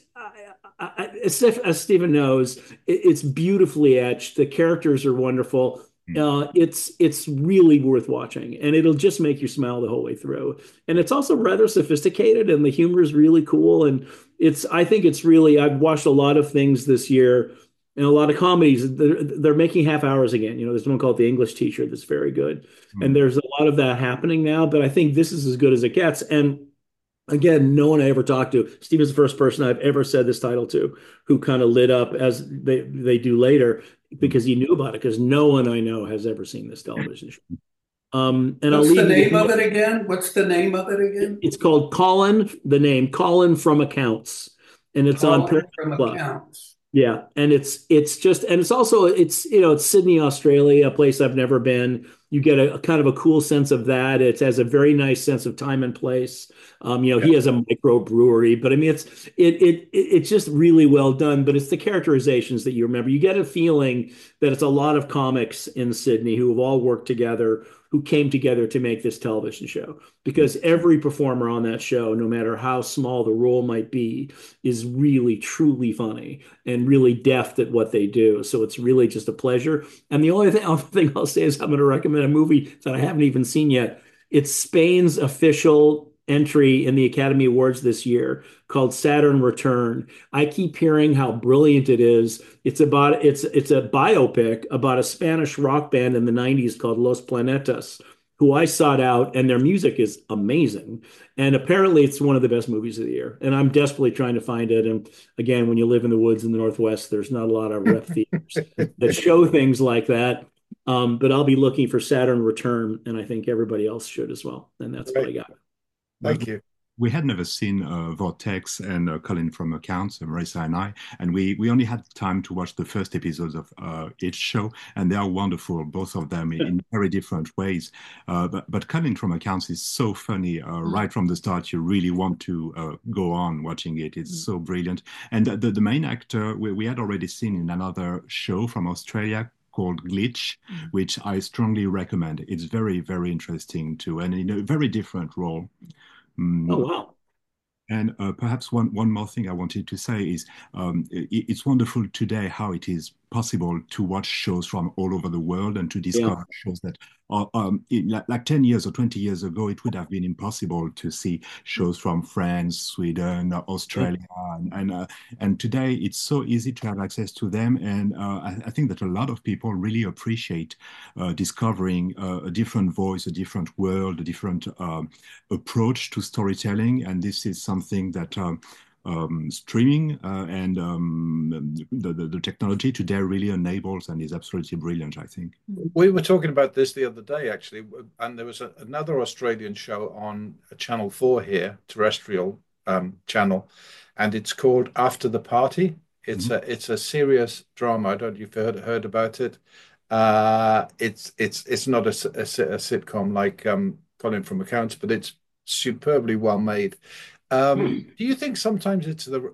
S4: as Stephen knows, it's beautifully etched. The characters are wonderful.
S2: Mm.
S4: It's really worth watching, and it'll just make you smile the whole way through. And it's also rather sophisticated, and the humor is really cool. And I think it's really. I've watched a lot of things this year, and a lot of comedies. They're making half hours again. There's one called The English Teacher that's very good, and
S2: Mm.
S4: there's a lot of that happening now. But I think this is as good as it gets. And again, no one I ever talked to. Steven's the first person I've ever said this title to who kind of lit up as they do later because he knew about it, because no one I know has ever seen this television show. And I'll
S3: What's the
S4: leave you
S3: name
S4: with
S3: of it again? What's the name of it again?
S4: it's called Colin, the name Colin from Accounts, and it's on
S3: Colin
S4: Paramount
S3: from
S4: Plus.
S3: Accounts.
S4: Yeah, and it's just and it's also it's Sydney, Australia, a place I've never been. You get a kind of a cool sense of that. It has a very nice sense of time and place. He has a microbrewery, but I mean it's just really well done. But it's the characterizations that you remember. You get a feeling that it's a lot of comics in Sydney who have all worked together, who came together to make this television show. Because every performer on that show, no matter how small the role might be, is really truly funny and really deft at what they do. So it's really just a pleasure. And the only other thing I'll say is I'm going to recommend a movie that I haven't even seen yet. It's Spain's official entry in the Academy Awards this year called Saturn Return. I keep hearing how brilliant it is. It's a biopic about a Spanish rock band in the 90s called Los Planetas, who I sought out, and their music is amazing. And apparently it's one of the best movies of the year. And I'm desperately trying to find it. And again, when you live in the woods in the Northwest, there's not a lot of rep theaters that show things like that. But I'll be looking for Saturn Return, and I think everybody else should as well. And that's what I got.
S5: Thank you.
S2: We had never seen Vortex and Colin from Accounts, Marissa and I, and we only had time to watch the first episodes of each show, and they are wonderful, both of them in very different ways. But Colin from Accounts is so funny right from the start. You really want to go on watching it. It's so brilliant. And the main actor we had already seen in another show from Australia called Glitch, which I strongly recommend. It's very, very interesting too, and in a very different role.
S4: Oh,
S2: Mm.
S4: wow.
S2: And perhaps one more thing I wanted to say is it's wonderful today how it is possible to watch shows from all over the world and to
S4: Yeah.
S2: discover shows that are like 10 years or 20 years ago, it would have been impossible to see shows from France, Sweden,
S4: Yeah.
S2: Australia. And today it's so easy to have access to them. And I think that a lot of people really appreciate discovering a different voice, a different world, a different approach to storytelling. And this is something that streaming and the technology today really enables and is absolutely brilliant, I think.
S5: We were talking about this the other day, actually, and there was another Australian show on Channel 4 here, terrestrial channel, and it's called After the Party. It's a serious drama. I don't know if you've heard about it. It's not a sitcom like Colin from Accounts, but it's superbly well made. Do you think sometimes it's the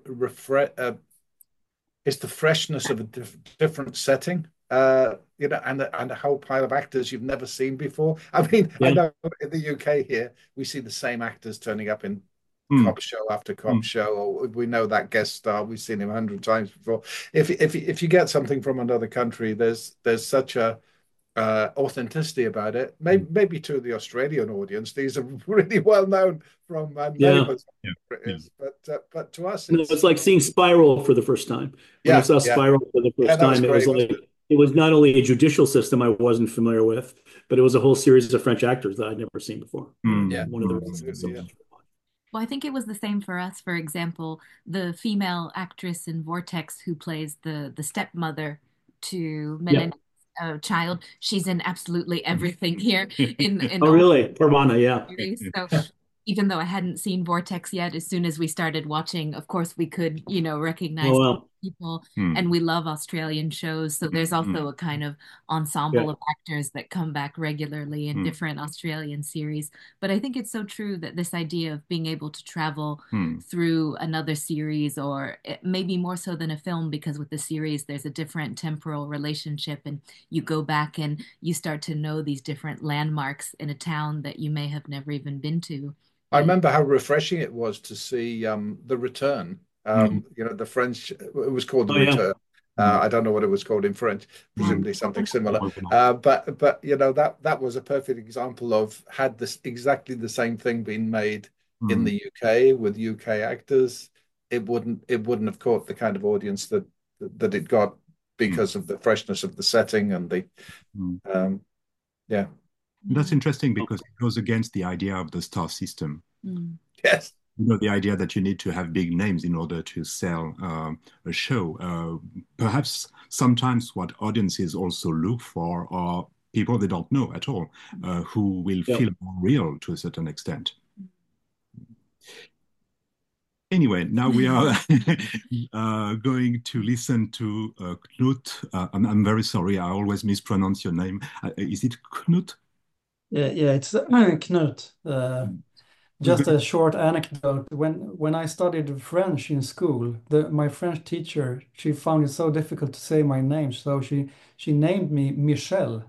S5: freshness of a different setting, and a whole pile of actors you've never seen before? I mean, I know in the UK here we see the same actors turning up in cop show after cop show, or we know that guest star, we've seen him 100 times before. If you get something from another country, there's such a authenticity about it. Maybe to the Australian audience, these are really well known from Neighbours, but to us,
S4: it's like seeing Spiral for the first time. When I saw Spiral for the first time, it was not only a judicial system I wasn't familiar with, but it was a whole series of French actors that I'd never seen before. One of the reasons.
S6: Well, I think it was the same for us. For example, the female actress in Vortex who plays the stepmother to Melanie's child, she's in absolutely everything here.
S4: Oh, really? Parvana, yeah.
S6: So even though I hadn't seen Vortex yet, as soon as we started watching, of course, we could, recognize people, and we love Australian shows. So there's also a kind of ensemble of actors that come back regularly in different Australian series. But I think it's so true that this idea of being able to travel through another series, or maybe more so than a film, because with the series, there's a different temporal relationship, and you go back and you start to know these different landmarks in a town that you may have never even been to.
S5: I remember how refreshing it was to see The Return. The French, it was called The Return. I don't know what it was called in French, presumably something similar. But that was a perfect example of, had this exactly the same thing been made in the UK with UK actors, it wouldn't have caught the kind of audience that it got because of the freshness of the setting and the
S2: That's interesting because it goes against the idea of the star system.
S5: Yes.
S2: The idea that you need to have big names in order to sell a show. Perhaps sometimes what audiences also look for are people they don't know at all, who will feel more real to a certain extent. Anyway, now we are going to listen to Knut. I'm very sorry, I always mispronounce your name. Is it Knut?
S7: Yeah, it's Knut. Just a short anecdote. When I studied French in school, my French teacher, she found it so difficult to say my name, so she named me Michel.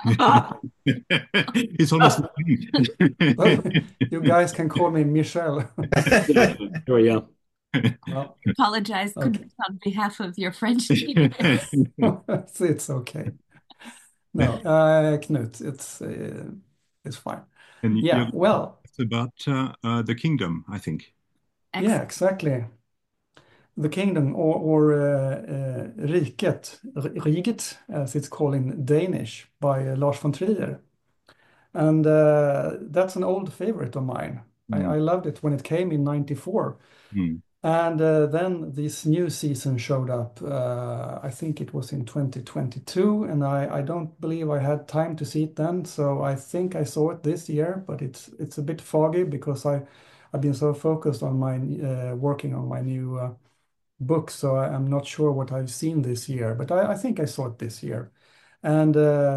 S2: It's almost
S7: you guys can call me Michel.
S4: There we go.
S7: Well,
S6: apologize on behalf of your French teacher.
S7: It's okay. No, Knut, it's fine.
S2: And
S7: yeah, well,
S2: it's about the kingdom, I think.
S6: Excellent.
S7: Yeah, exactly. The kingdom, or riket, riget, as it's called in Danish, by Lars von Trier. And that's an old favorite of mine. I loved it when it came in '94. And then this new season showed up. I think it was in 2022, and I don't believe I had time to see it then. So I think I saw it this year, but it's a bit foggy because I've been so focused on my working on my new book, so I'm not sure what I've seen this year. But I think I saw it this year, and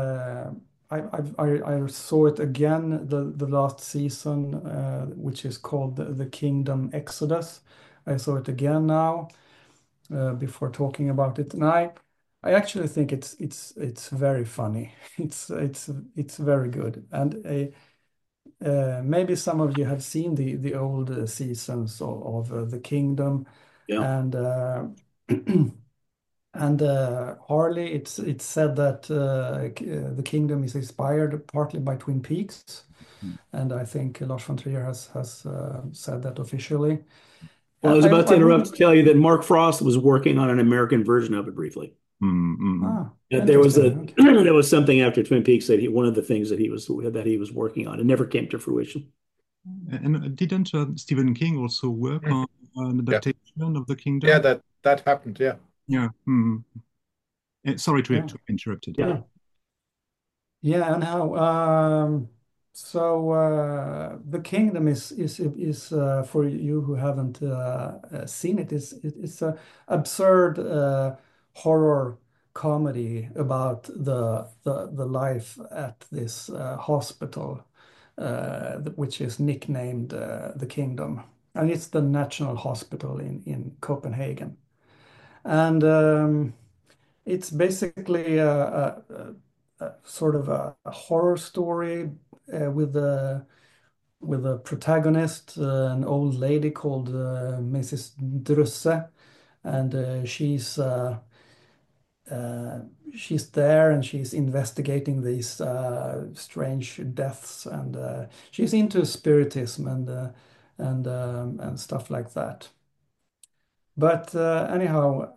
S7: I saw it again the last season, which is called The Kingdom Exodus. I saw it again now before talking about it, and I actually think it's very funny. It's very good, and maybe some of you have seen the old seasons of The Kingdom, and Harley. It's said that The Kingdom is inspired partly by Twin Peaks, and I think Lars von Trier has said that officially.
S4: Well, I was about to interrupt to tell you that Mark Frost was working on an American version of it briefly. There was something after Twin Peaks that one of the things that he was working on. It never came to fruition.
S2: And didn't Stephen King also work an adaptation of The Kingdom?
S5: Yeah, that happened. Yeah.
S2: Yeah. Sorry to
S7: Yeah.
S2: have interrupted.
S7: Yeah. Yeah, and how The Kingdom is for you who haven't seen it, it's a absurd horror comedy about the life at this hospital, which is nicknamed The Kingdom, and it's the National Hospital in Copenhagen, and it's basically a sort of a horror story with a protagonist, an old lady called Mrs. Drusse, and she's there and she's investigating these strange deaths, and she's into spiritism and stuff like that. But anyhow,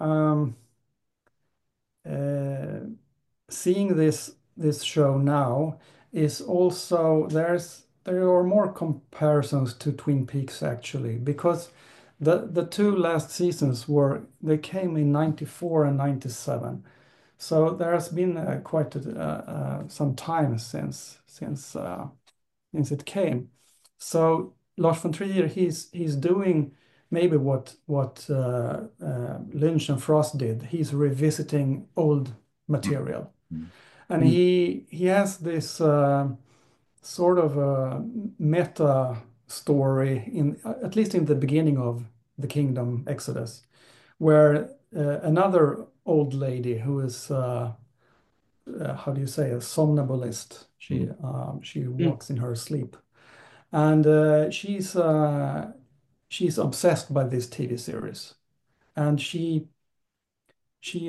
S7: seeing this show now is also there are more comparisons to Twin Peaks actually, because the two last seasons they came in 94 and 97, so there has been quite some time since it came. So Lars von Trier, he's doing maybe what Lynch and Frost did. He's revisiting old material, and he has this sort of a meta story at least in the beginning of The Kingdom Exodus, where another old lady who is how do you say, a somnambulist. She walks in her sleep, and she's obsessed by this TV series, and she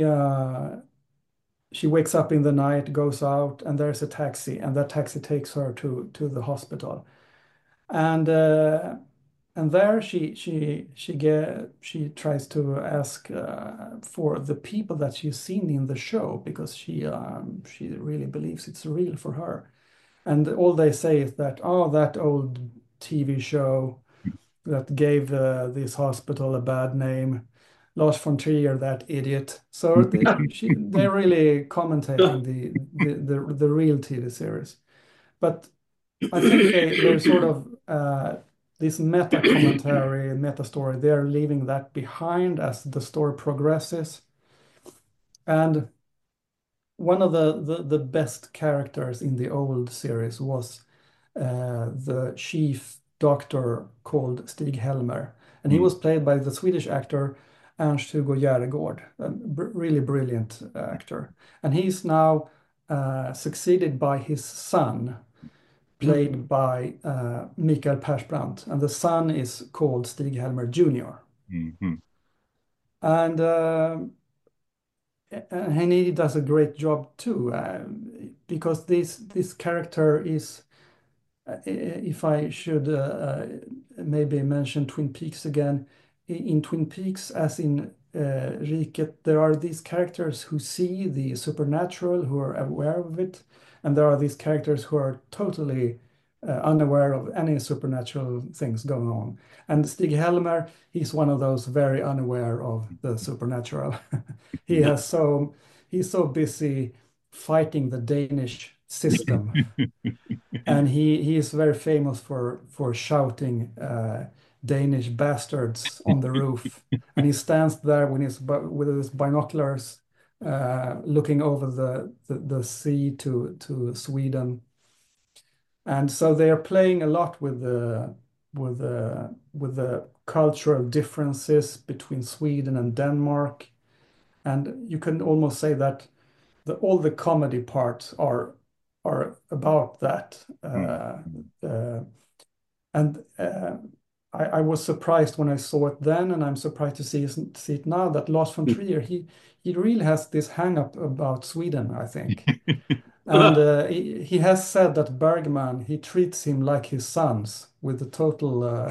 S7: wakes up in the night, goes out, and there's a taxi, and that taxi takes her to the hospital, and there she tries to ask for the people that she's seen in the show, because she really believes it's real for her, and all they say is that, oh, that old TV show that gave this hospital a bad name, Lars von Trier, that idiot. So they're really commentating the real TV series. But I think they're sort of this meta commentary, meta story, they're leaving that behind as the story progresses. And one of the best characters in the old series was the chief doctor called Stig-Helmer, and he was played by the Swedish actor Ernst-Hugo Järegård, a really brilliant actor. And he's now succeeded by his son, played by Mikael Persbrandt, and the son is called Stig-Helmer Jr. And he does a great job too, because this character is, if I should maybe mention Twin Peaks again, in Twin Peaks, as in Riket, there are these characters who see the supernatural, who are aware of it, and there are these characters who are totally unaware of any supernatural things going on. And Stig-Helmer, he's one of those very unaware of the supernatural. He's so busy fighting the Danish system, and he is very famous for shouting Danish bastards on the roof, and he stands there with his binoculars, looking over the sea to Sweden. And so they are playing a lot with the cultural differences between Sweden and Denmark, and you can almost say that all the comedy parts are about that. And I was surprised when I saw it then, and I'm surprised to see it now, that Lars von Trier, he really has this hang up about Sweden, I think. And he has said that Bergman, he treats him like his sons, with the total,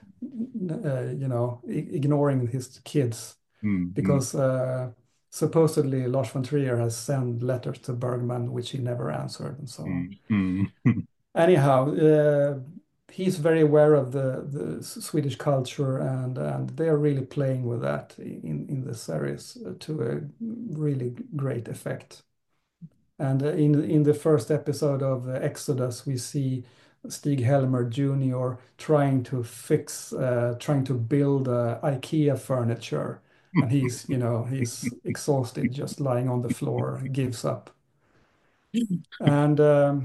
S7: ignoring his kids, because supposedly Lars von Trier has sent letters to Bergman which he never answered, and so on. Anyhow, he's very aware of the Swedish culture, and they are really playing with that in the series to a really great effect. And in the first episode of Exodus, we see Stig-Helmer Jr. trying to build IKEA furniture, and he's exhausted, just lying on the floor, gives up. And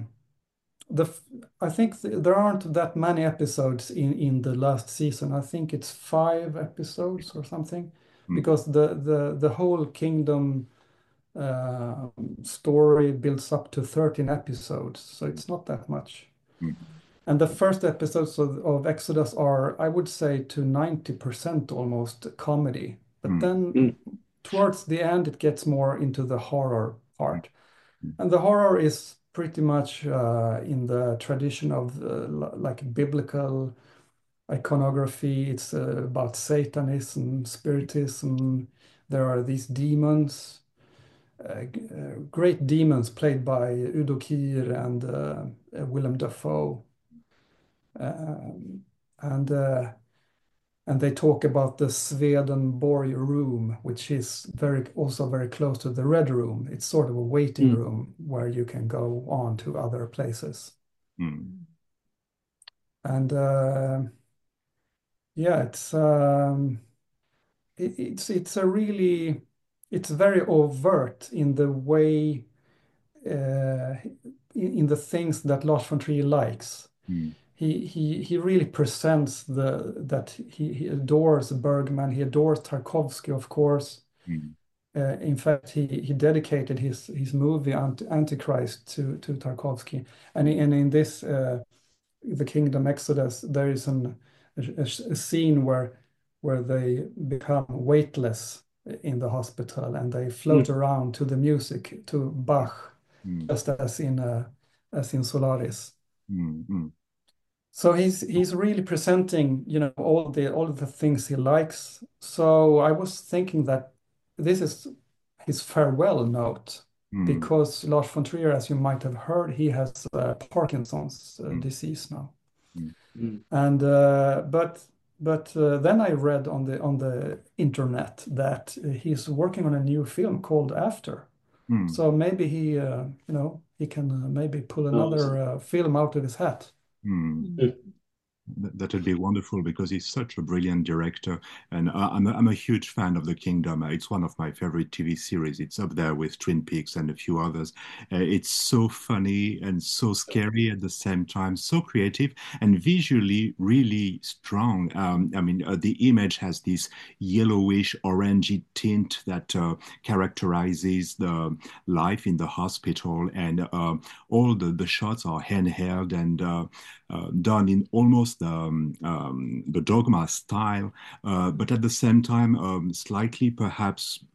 S7: I think there aren't that many episodes in the last season. I think it's 5 episodes or something, because the whole Kingdom story builds up to 13 episodes, so it's not that much. And the first episodes of Exodus are, I would say, to 90% almost comedy. But then towards the end, it gets more into the horror part. And the horror is pretty much in the tradition of like biblical iconography. It's about Satanism, Spiritism. There are these demons, great demons played by Udo Kier and Willem Dafoe. And they talk about the Swedenborg room, which is also very close to the Red Room. It's sort of a waiting room where you can go on to other places. And yeah, it's very overt in the way, in the things that Lars von Trier likes. He really presents that he adores Bergman, he adores Tarkovsky, of course. In fact, he dedicated his movie Antichrist to Tarkovsky, and in this The Kingdom Exodus, there is a scene where they become weightless in the hospital, and they float around to the music, to Bach, just as in Solaris. So he's really presenting, all of the things he likes. So I was thinking that this is his farewell note, because Lars von Trier, as you might have heard, he has Parkinson's disease now. And but then I read on the internet that he's working on a new film called After. So maybe he can maybe pull another film out of his hat.
S2: That would be wonderful, because he's such a brilliant director, and I'm a huge fan of The Kingdom. It's one of my favorite TV series. It's up there with Twin Peaks and a few others. It's so funny and so scary at the same time, so creative and visually really strong. The image has this yellowish, orangey tint that characterizes the life in the hospital, and all the shots are handheld and done in almost the Dogma style, but at the same time slightly perhaps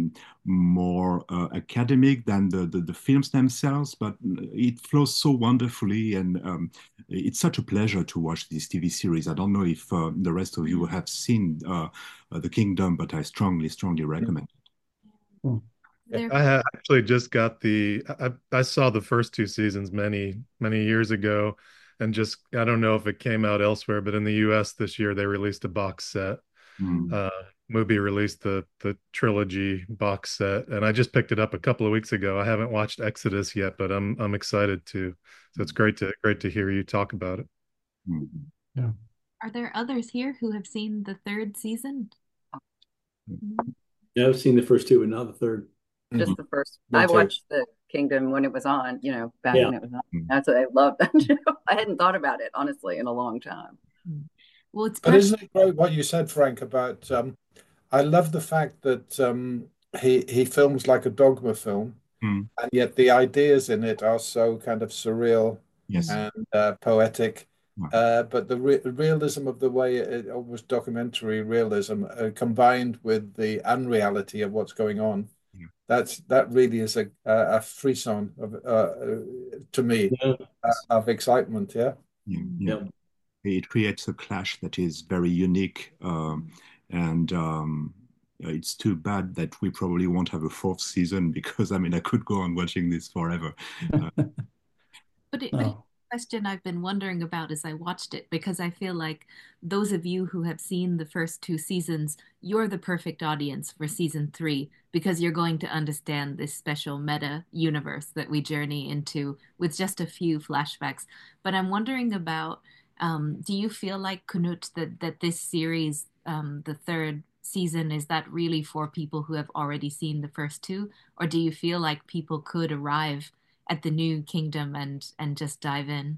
S2: more academic than the films themselves, but it flows so wonderfully, and it's such a pleasure to watch this TV series. I don't know if the rest of you have seen The Kingdom, but I strongly recommend it.
S8: I actually just got I saw the first 2 seasons many years ago, and just, I don't know if it came out elsewhere, but in the US this year they released a box set. Mubi released the trilogy box set, and I just picked it up a couple of weeks ago. I haven't watched Exodus yet, but I'm excited to. So it's great to hear you talk about it.
S7: Yeah.
S6: Are there others here who have seen the 3rd season?
S4: Yeah, I've seen the first 2 and now the 3rd.
S9: Just the first. I watched The Kingdom when it was on, back when it was on. That's what I loved that show. I hadn't thought about it, honestly, in a long time.
S6: Well,
S5: but isn't it great what you said, Frank, about I love the fact that he films like a Dogma film, and yet the ideas in it are so kind of surreal and poetic. But the realism of the way it almost documentary realism combined with the unreality of what's going on. That really is a frisson to me of excitement.
S2: Yeah. It creates a clash that is very unique, and it's too bad that we probably won't have a 4th season, because I could go on watching this forever.
S6: But question I've been wondering about as I watched it, because I feel like those of you who have seen the first two seasons, you're the perfect audience for season three, because you're going to understand this special meta universe that we journey into with just a few flashbacks. But I'm wondering about, do you feel like, Knut, that this series, the third season, is that really for people who have already seen the first two? Or do you feel like people could arrive at the new kingdom and just dive in?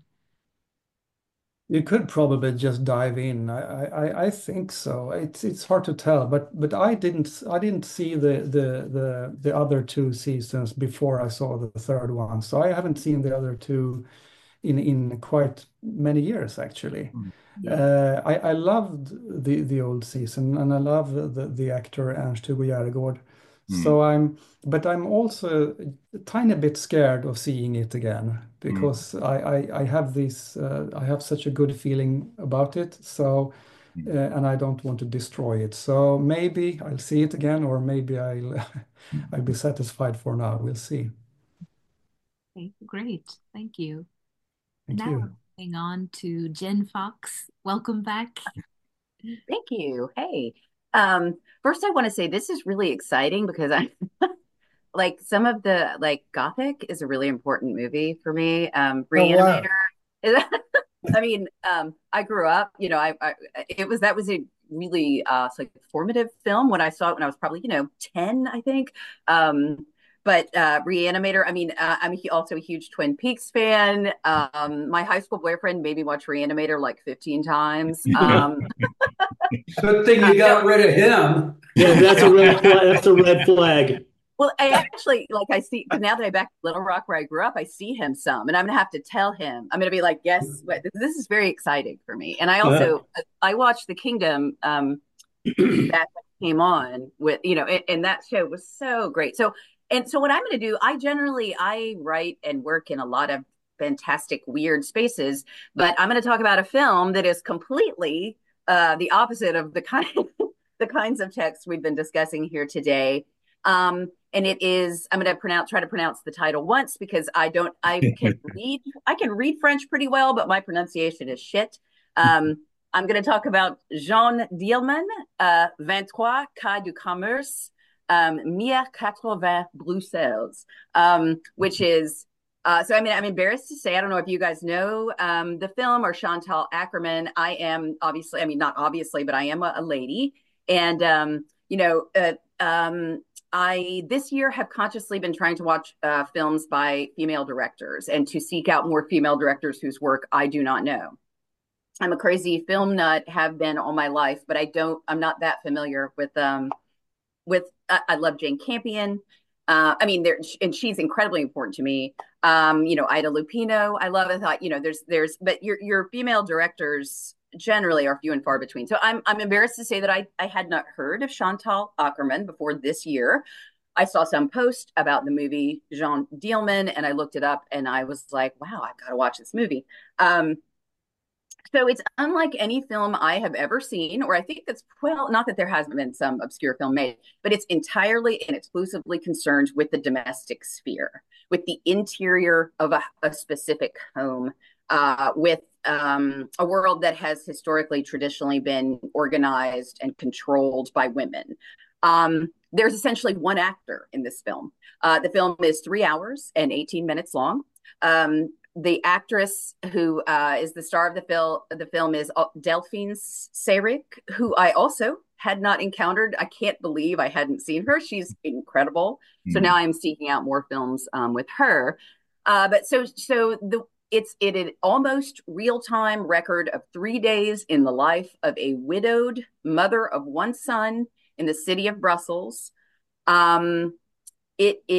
S7: You could probably just dive in. I think so. It's hard to tell, but I didn't see the other two seasons before I saw the third one. So I haven't seen the other two in quite many years actually.
S2: Yeah.
S7: I loved the old season, and I love the actor Ernst-Hugo Järegård. So I'm also a tiny bit scared of seeing it again because I have this I have such a good feeling about it. So and I don't want to destroy it. So maybe I'll see it again, or maybe I'll be satisfied for now. We'll see.
S6: Okay, great. Thank you.
S7: Thank
S6: Now
S7: you.
S6: moving on to Jen Fox. Welcome back.
S9: Thank you. Hey, first I want to say this is really exciting because I like some of the like Gothic is a really important movie for me.
S5: Oh, wow.
S9: Reanimator. I mean, I grew up, that was a really it's like formative film when I saw it when I was probably 10, I think. But Reanimator, I mean, I'm also a huge Twin Peaks fan. My high school boyfriend made me watch Reanimator like 15 times.
S3: Good thing you got rid of him.
S4: Yeah, that's a red flag. That's a red flag.
S9: Well, I actually I see now that I'm back to Little Rock where I grew up, I see him some, and I'm gonna have to tell him. I'm gonna be like, yes, this is very exciting for me. And I also I watched The Kingdom back when it came on with and that show was so great. So what I'm gonna do, I write and work in a lot of fantastic weird spaces, but I'm gonna talk about a film that is completely the opposite of the kinds of texts we've been discussing here today. And it is, I'm going to try to pronounce the title once because I can read French pretty well, but my pronunciation is shit. I'm going to talk about Jeanne Dielman, 23 Quai du Commerce, 1080 Bruxelles, which is, so I mean, I'm embarrassed to say, I don't know if you guys know the film or Chantal Akerman. I am obviously, I mean, not obviously, but I am a lady. And, I this year have consciously been trying to watch films by female directors and to seek out more female directors whose work I do not know. I'm a crazy film nut, have been all my life, but I'm not that familiar with I love Jane Campion. I mean, and she's incredibly important to me. Ida Lupino, I love. I thought, but your female directors generally are few and far between. So I'm embarrassed to say that I had not heard of Chantal Akerman before this year. I saw some post about the movie Jeanne Dielman, and I looked it up, and I was like, wow, I've got to watch this movie. So it's unlike any film I have ever seen, or I think that's, well, not that there hasn't been some obscure film made, but it's entirely and exclusively concerned with the domestic sphere, with the interior of a specific home, with a world that has historically, traditionally been organized and controlled by women. There's essentially one actor in this film. The film is 3 hours and 18 minutes long. The actress who is the star of the film is Delphine Seyrig, who I also had not encountered. I can't believe I hadn't seen her. She's incredible. So now I'm seeking out more films with her. But it's an almost real-time record of 3 days in the life of a widowed mother of one son in the city of Brussels. It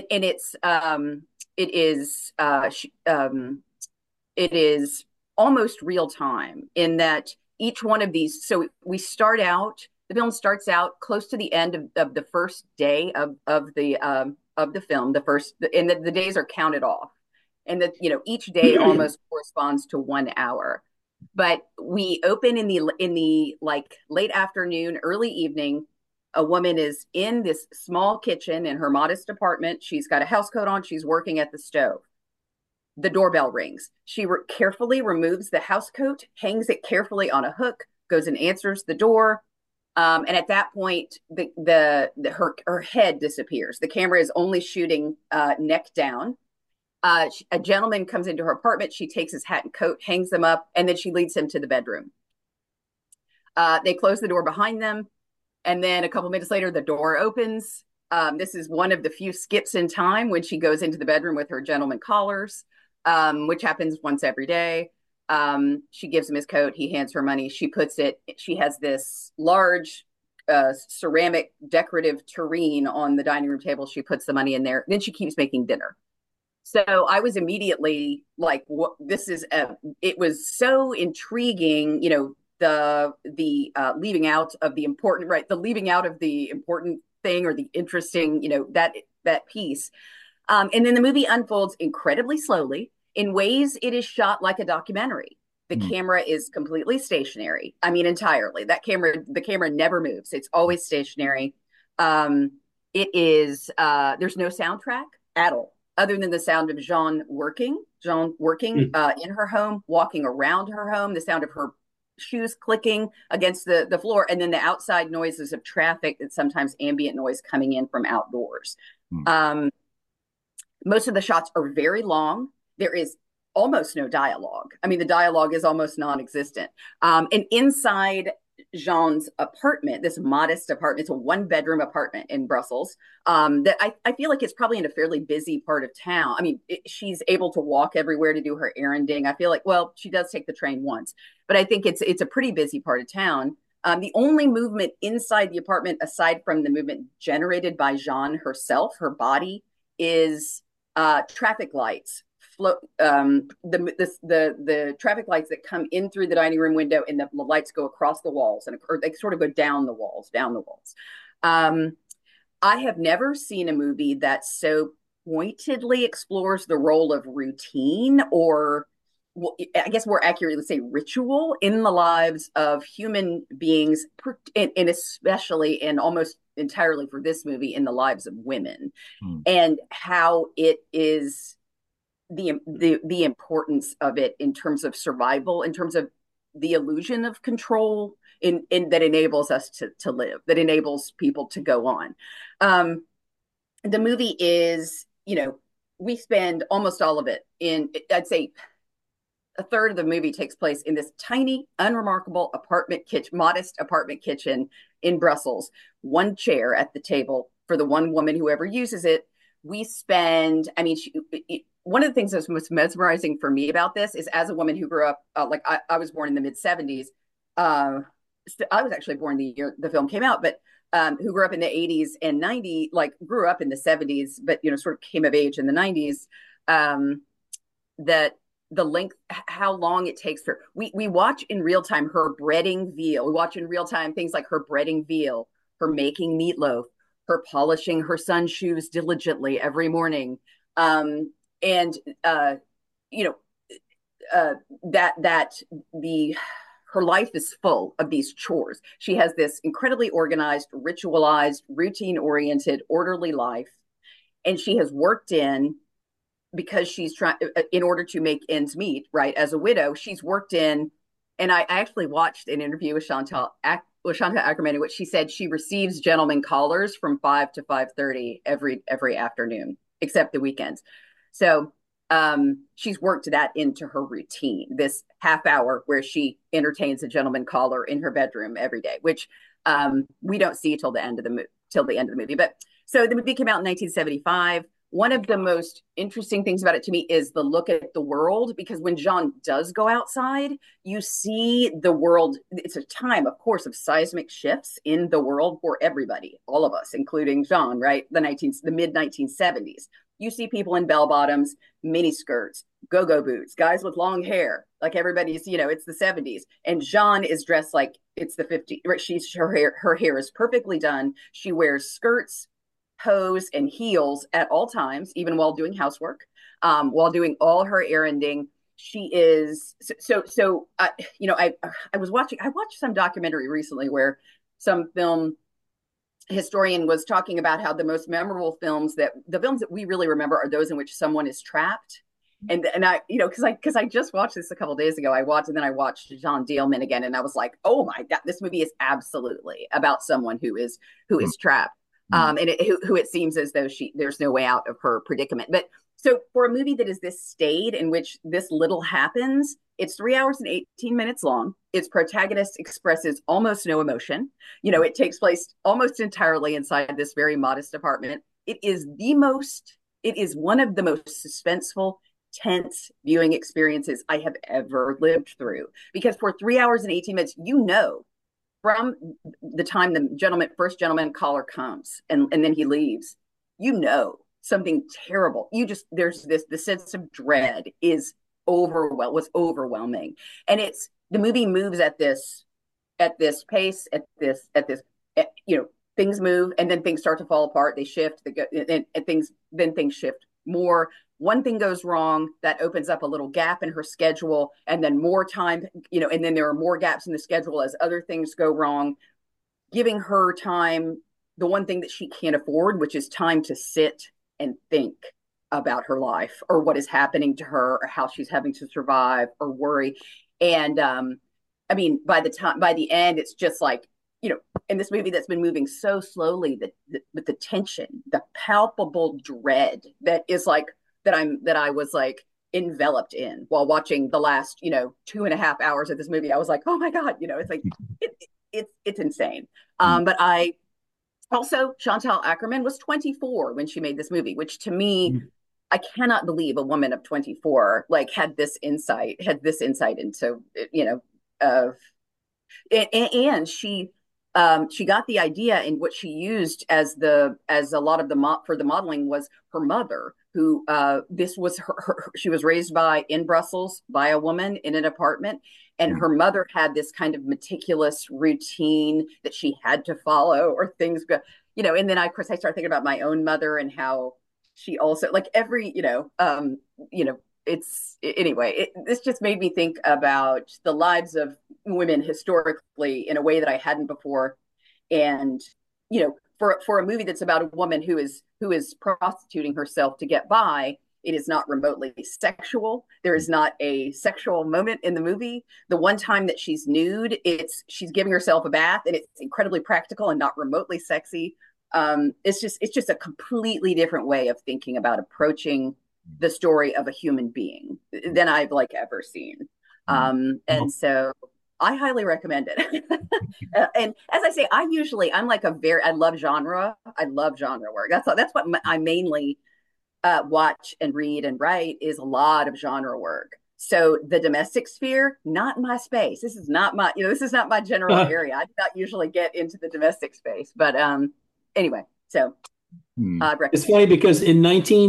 S9: is almost real time in that each one of these. So the film starts out close to the end of the first day of the film. The days are counted off, and each day almost corresponds to 1 hour. But we open in the like late afternoon, early evening. A woman is in this small kitchen in her modest apartment. She's got a housecoat on. She's working at the stove. The doorbell rings. She carefully removes the house coat, hangs it carefully on a hook, goes and answers the door. And at that point, her head disappears. The camera is only shooting neck down. A gentleman comes into her apartment. She takes his hat and coat, hangs them up, and then she leads him to the bedroom. They close the door behind them. And then a couple minutes later, the door opens. This is one of the few skips in time when she goes into the bedroom with her gentleman callers, which happens once every day. She gives him his coat. He hands her money. She has this large ceramic decorative tureen on the dining room table. She puts the money in there. Then she keeps making dinner. So I was immediately like, what, it was so intriguing, the leaving out of the important, right. The leaving out of the important thing or the interesting, that piece. And then the movie unfolds incredibly slowly. In ways, it is shot like a documentary. The camera is completely stationary. I mean, entirely. The camera never moves. It's always stationary. It is, there's no soundtrack at all, other than the sound of Jean working in her home, walking around her home, the sound of her shoes clicking against the floor, and then the outside noises of traffic, and sometimes ambient noise coming in from outdoors. Most of the shots are very long. There is almost no dialogue. I mean, the dialogue is almost non-existent. And inside Jean's apartment, this modest apartment, it's a 1-bedroom apartment in Brussels, that I feel like it's probably in a fairly busy part of town. I mean, she's able to walk everywhere to do her erranding. I feel like, well, she does take the train once, but I think it's a pretty busy part of town. The only movement inside the apartment, aside from the movement generated by Jean herself, her body, is traffic lights. The traffic lights that come in through the dining room window, and the lights go across the walls, or they sort of go down the walls. I have never seen a movie that so pointedly explores the role of routine, or I guess more accurately say ritual, in the lives of human beings, and especially and almost entirely for this movie, in the lives of women, and how it is the importance of it in terms of survival, in terms of the illusion of control in that enables us to live, that enables people to go on. The movie is, we spend almost all of it in, I'd say a third of the movie takes place in this tiny, unremarkable modest apartment kitchen in Brussels. One chair at the table for the one woman who ever uses it. We spend, one of the things that's most mesmerizing for me about this is, as a woman who grew up, I was born in the mid-70s. I was actually born the year the film came out, but who grew up in the 80s and 90s, grew up in the 70s, but, sort of came of age in the 90s, that the length, how long it takes for, we watch in real time her breading veal. We watch in real time things like her breading veal, her making meatloaf, her polishing her son's shoes diligently every morning. Her life is full of these chores. She has this incredibly organized, ritualized, routine-oriented, orderly life. And she has worked in, because she's trying, in order to make ends meet, right? As a widow, she's worked in, and I actually watched an interview with Chantal Akerman, in which she said she receives gentlemen callers from 5 to 5:30 every afternoon, except the weekends. So she's worked that into her routine, this half hour where she entertains a gentleman caller in her bedroom every day, which we don't see till the end of the movie. But so the movie came out in 1975. One of the most interesting things about it to me is the look at the world, because when Jean does go outside, you see the world. It's a time, of course, of seismic shifts in the world for everybody, all of us, including Jean, right? The mid 1970s. You see people in bell bottoms, mini skirts, go-go boots, guys with long hair, like everybody's, it's the 70s. And Jean is dressed like it's the 50s. Right? Her hair is perfectly done. She wears skirts, hose, and heels at all times, even while doing housework, while doing all her erranding. She is I watched some documentary recently where some film historian was talking about how the most memorable films that we really remember are those in which someone is trapped And I, because I just watched this a couple days ago. And then I watched John Dielman again, and I was like, oh my God, this movie is absolutely about someone who is trapped, and who it seems as though there's no way out of her predicament. But so for a movie that is this staid, in which this little happens, it's 3 hours and 18 minutes long. Its protagonist expresses almost no emotion. It takes place almost entirely inside this very modest apartment. It is one of the most suspenseful, tense viewing experiences I have ever lived through. Because for 3 hours and 18 minutes, from the time the first gentleman caller comes and then he leaves, something terrible. There's the sense of dread was overwhelming. And the movie moves at this pace, things move, and then things start to fall apart. They shift, and things shift more. One thing goes wrong, that opens up a little gap in her schedule, and then more time, and then there are more gaps in the schedule as other things go wrong, giving her time, the one thing that she can't afford, which is time to sit and think about her life, or what is happening to her, or how she's having to survive, or worry. And by the end, it's just like, in this movie that's been moving so slowly, with the tension, the palpable dread that I was like enveloped in while watching the last 2.5 hours of this movie. I was like, oh my God, it's like it's insane. But I also, Chantal Akerman was 24 when she made this movie, which to me, I cannot believe a woman of 24 had this insight into and she got the idea, and what she used as a lot of for the modeling was her mother, who this was she was raised in Brussels by a woman in an apartment, and her mother had this kind of meticulous routine that she had to follow, or things go, and then of course I started thinking about my own mother and how she also this just made me think about the lives of women historically in a way that I hadn't before. And, for a movie that's about a woman who is prostituting herself to get by, it is not remotely sexual. There is not a sexual moment in the movie. The one time that she's nude, she's giving herself a bath, and it's incredibly practical and not remotely sexy. It's just a completely different way of thinking about approaching the story of a human being than I've ever seen. And so I highly recommend it. And as I say, I love genre. I love genre work. That's what I mainly watch and read and write, is a lot of genre work. So the domestic sphere, not my space. This is not my general area. I do not usually get into the domestic space, but anyway, so
S4: it's funny because in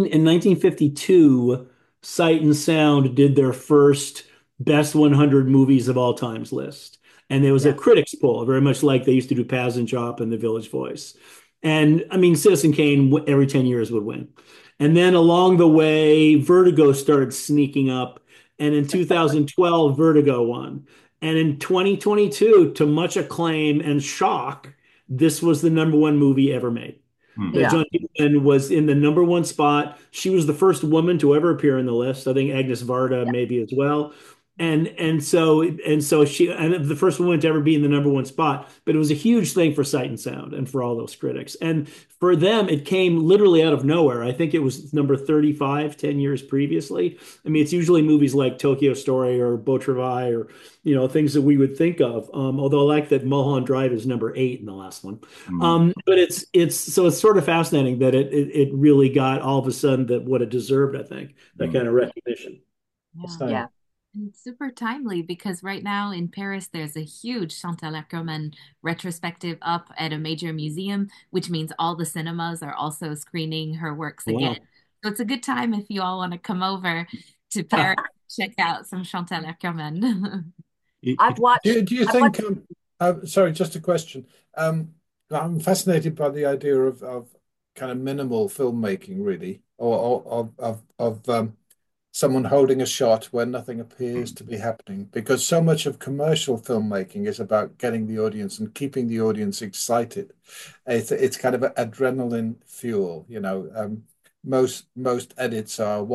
S4: 1952, Sight and Sound did their first best 100 movies of all times list. And there was a critics poll, very much like they used to do Paz and Chop and The Village Voice. And Citizen Kane every 10 years would win. And then along the way, Vertigo started sneaking up. And in 2012, Vertigo won. And in 2022, to much acclaim and shock, this was the #1 movie ever made. John Huston was in the #1 spot. She was the first woman to ever appear in the list. I think Agnes Varda maybe as well. And so she, and the first woman to ever be in the #1 spot, but it was a huge thing for Sight and Sound and for all those critics. And for them, it came literally out of nowhere. I think it was number 35 10 years previously. It's usually movies like Tokyo Story or Beau Travail or, things that we would think of. Although I like that Mulholland Drive is number 8 in the last one. But it's sort of fascinating that it really got all of a sudden what it deserved, I think, that kind of recognition.
S6: Yeah. And it's super timely because right now in Paris, there's a huge Chantal Akerman retrospective up at a major museum, which means all the cinemas are also screening her works again. So it's a good time if you all want to come over to Paris, check out some Chantal Akerman.
S9: I've watched.
S5: Do you think? Sorry, just a question. I'm fascinated by the idea of kind of minimal filmmaking, really, or of someone holding a shot where nothing appears to be happening, because so much of commercial filmmaking is about getting the audience and keeping the audience excited. It's kind of an adrenaline fuel, Most edits are what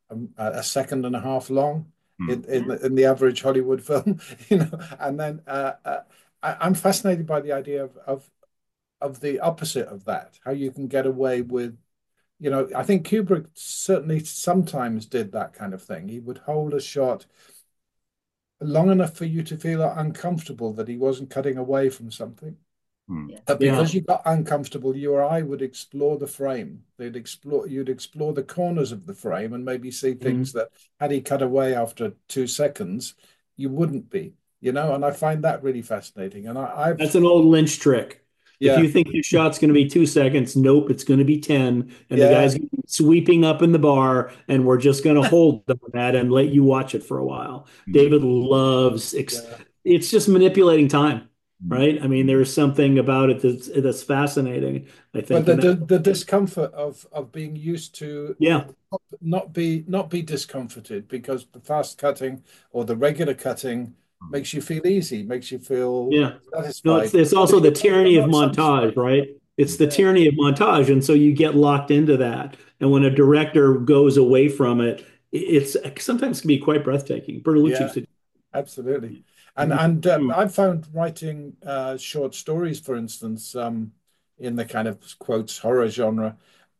S5: a second and a half long in the average Hollywood film, And then I'm fascinated by the idea of the opposite of that, how you can get away with, I think Kubrick certainly sometimes did that kind of thing. He would hold a shot long enough for you to feel uncomfortable that he wasn't cutting away from something. But because you got uncomfortable, your eye would explore the frame. You'd explore the corners of the frame and maybe see things that had he cut away after 2 seconds, you wouldn't be, And I find that really fascinating. And
S4: that's an old Lynch trick. If you think your shot's going to be 2 seconds, nope, it's going to be 10. And the guy's going to be sweeping up in the bar, and we're just going to hold that and let you watch it for a while. David loves it's just manipulating time. Right. I mean, there's something about it that's fascinating, I think.
S5: But the discomfort of being used to not be discomforted, because the fast cutting or the regular cutting makes you feel easy, makes you feel satisfied.
S4: No, it's also the tyranny of montage, right? It's the tyranny of montage. And so you get locked into that. And when a director goes away from it, it's sometimes can be quite breathtaking. Bertolucci used to do.
S5: Absolutely. And I've found writing short stories, for instance, in the kind of quotes horror genre,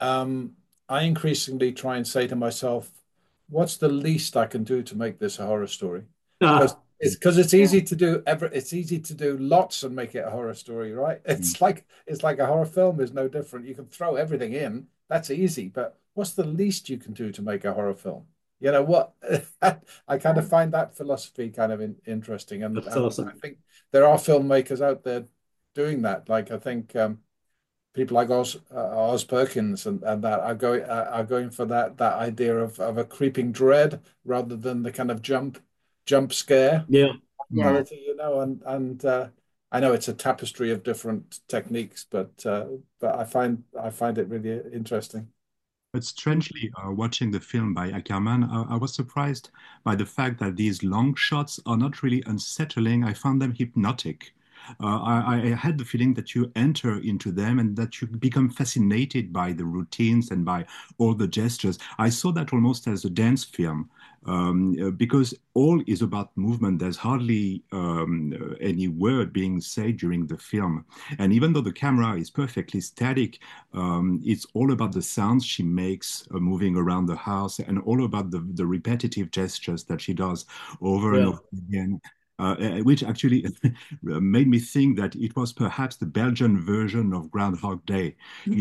S5: I increasingly try and say to myself, what's the least I can do to make this a horror story? Because it's easy to do it's easy to do lots and make it a horror story, right? It's like a horror film is no different. You can throw everything in, that's easy, but what's the least you can do to make a horror film? You know what? I kind of find that philosophy kind of interesting, and
S4: awesome.
S5: I think there are filmmakers out there doing that. Like I think people like Oz Perkins and that are going for that idea of a creeping dread rather than the kind of jump scare. Quality, and I know it's a tapestry of different techniques, but I find it really interesting.
S2: But strangely, watching the film by Ackerman, I was surprised by the fact that these long shots are not really unsettling. I found them hypnotic. I had the feeling that you enter into them and that you become fascinated by the routines and by all the gestures. I saw that almost as a dance film, because all is about movement. There's hardly any word being said during the film. And even though the camera is perfectly static, it's all about the sounds she makes moving around the house, and all about the repetitive gestures that she does over and over again. Which actually made me think that it was perhaps the Belgian version of Groundhog Day.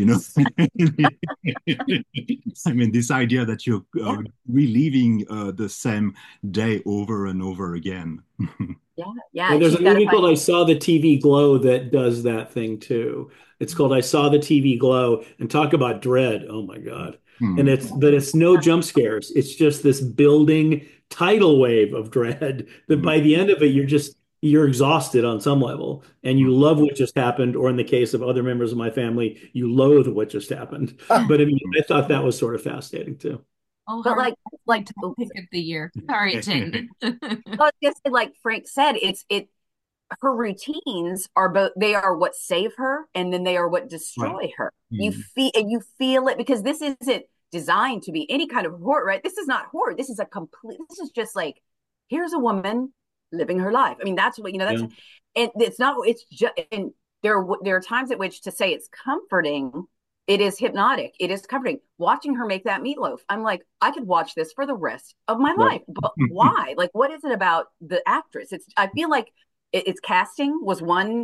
S2: I mean, this idea that you're reliving the same day over and over again.
S9: Yeah.
S4: There's a movie called I Saw the TV Glow that does that thing too. It's called I Saw the TV Glow, and talk about dread. Oh my God. And it's no jump scares. It's just this building tidal wave of dread that by the end of it, you're exhausted on some level, and you love what just happened, or in the case of other members of my family, you loathe what just happened. But I mean, I thought that was sort of fascinating too.
S6: Oh, but like to pick of the year. Sorry, Jen.
S9: I was like Frank said, her routines they are what save her, and then they are what destroy her. You feel it, because this isn't designed to be any kind of horror, right? This is not horror. This is just like, here's a woman living her life. I mean, that's what, and it's not, it's just, and there are times at which to say it's comforting, it is hypnotic. It is comforting. Watching her make that meatloaf, I'm like, I could watch this for the rest of my life. But why? Like, what is it about the actress? I feel like its casting was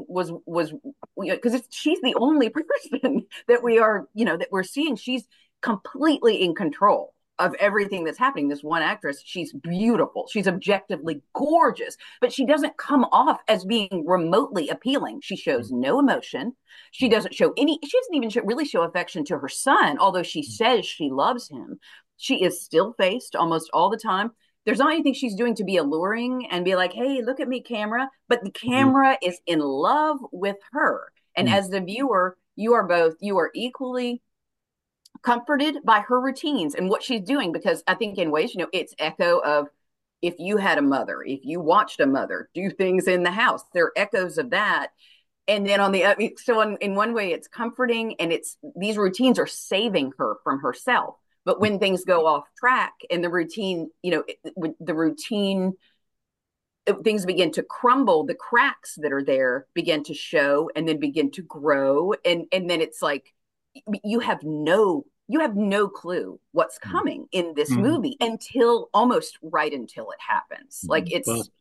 S9: because she's the only person that that we're seeing. She's completely in control of everything that's happening. This one actress, she's beautiful. She's objectively gorgeous, but she doesn't come off as being remotely appealing. She shows no emotion. She doesn't even really show affection to her son, although she says she loves him. She is still faced almost all the time. There's not anything she's doing to be alluring and be like, hey, look at me, camera. But the camera is in love with her. And as the viewer, you are equally comforted by her routines and what she's doing, because I think in ways, it's echo of if you had a mother, if you watched a mother do things in the house, there are echoes of that. And then in one way it's comforting, and these routines are saving her from herself. But when things go off track and the routine, the routine things begin to crumble, the cracks that are there begin to show and then begin to grow, and then it's like you have no clue what's coming in this movie until almost right until it happens. Like it's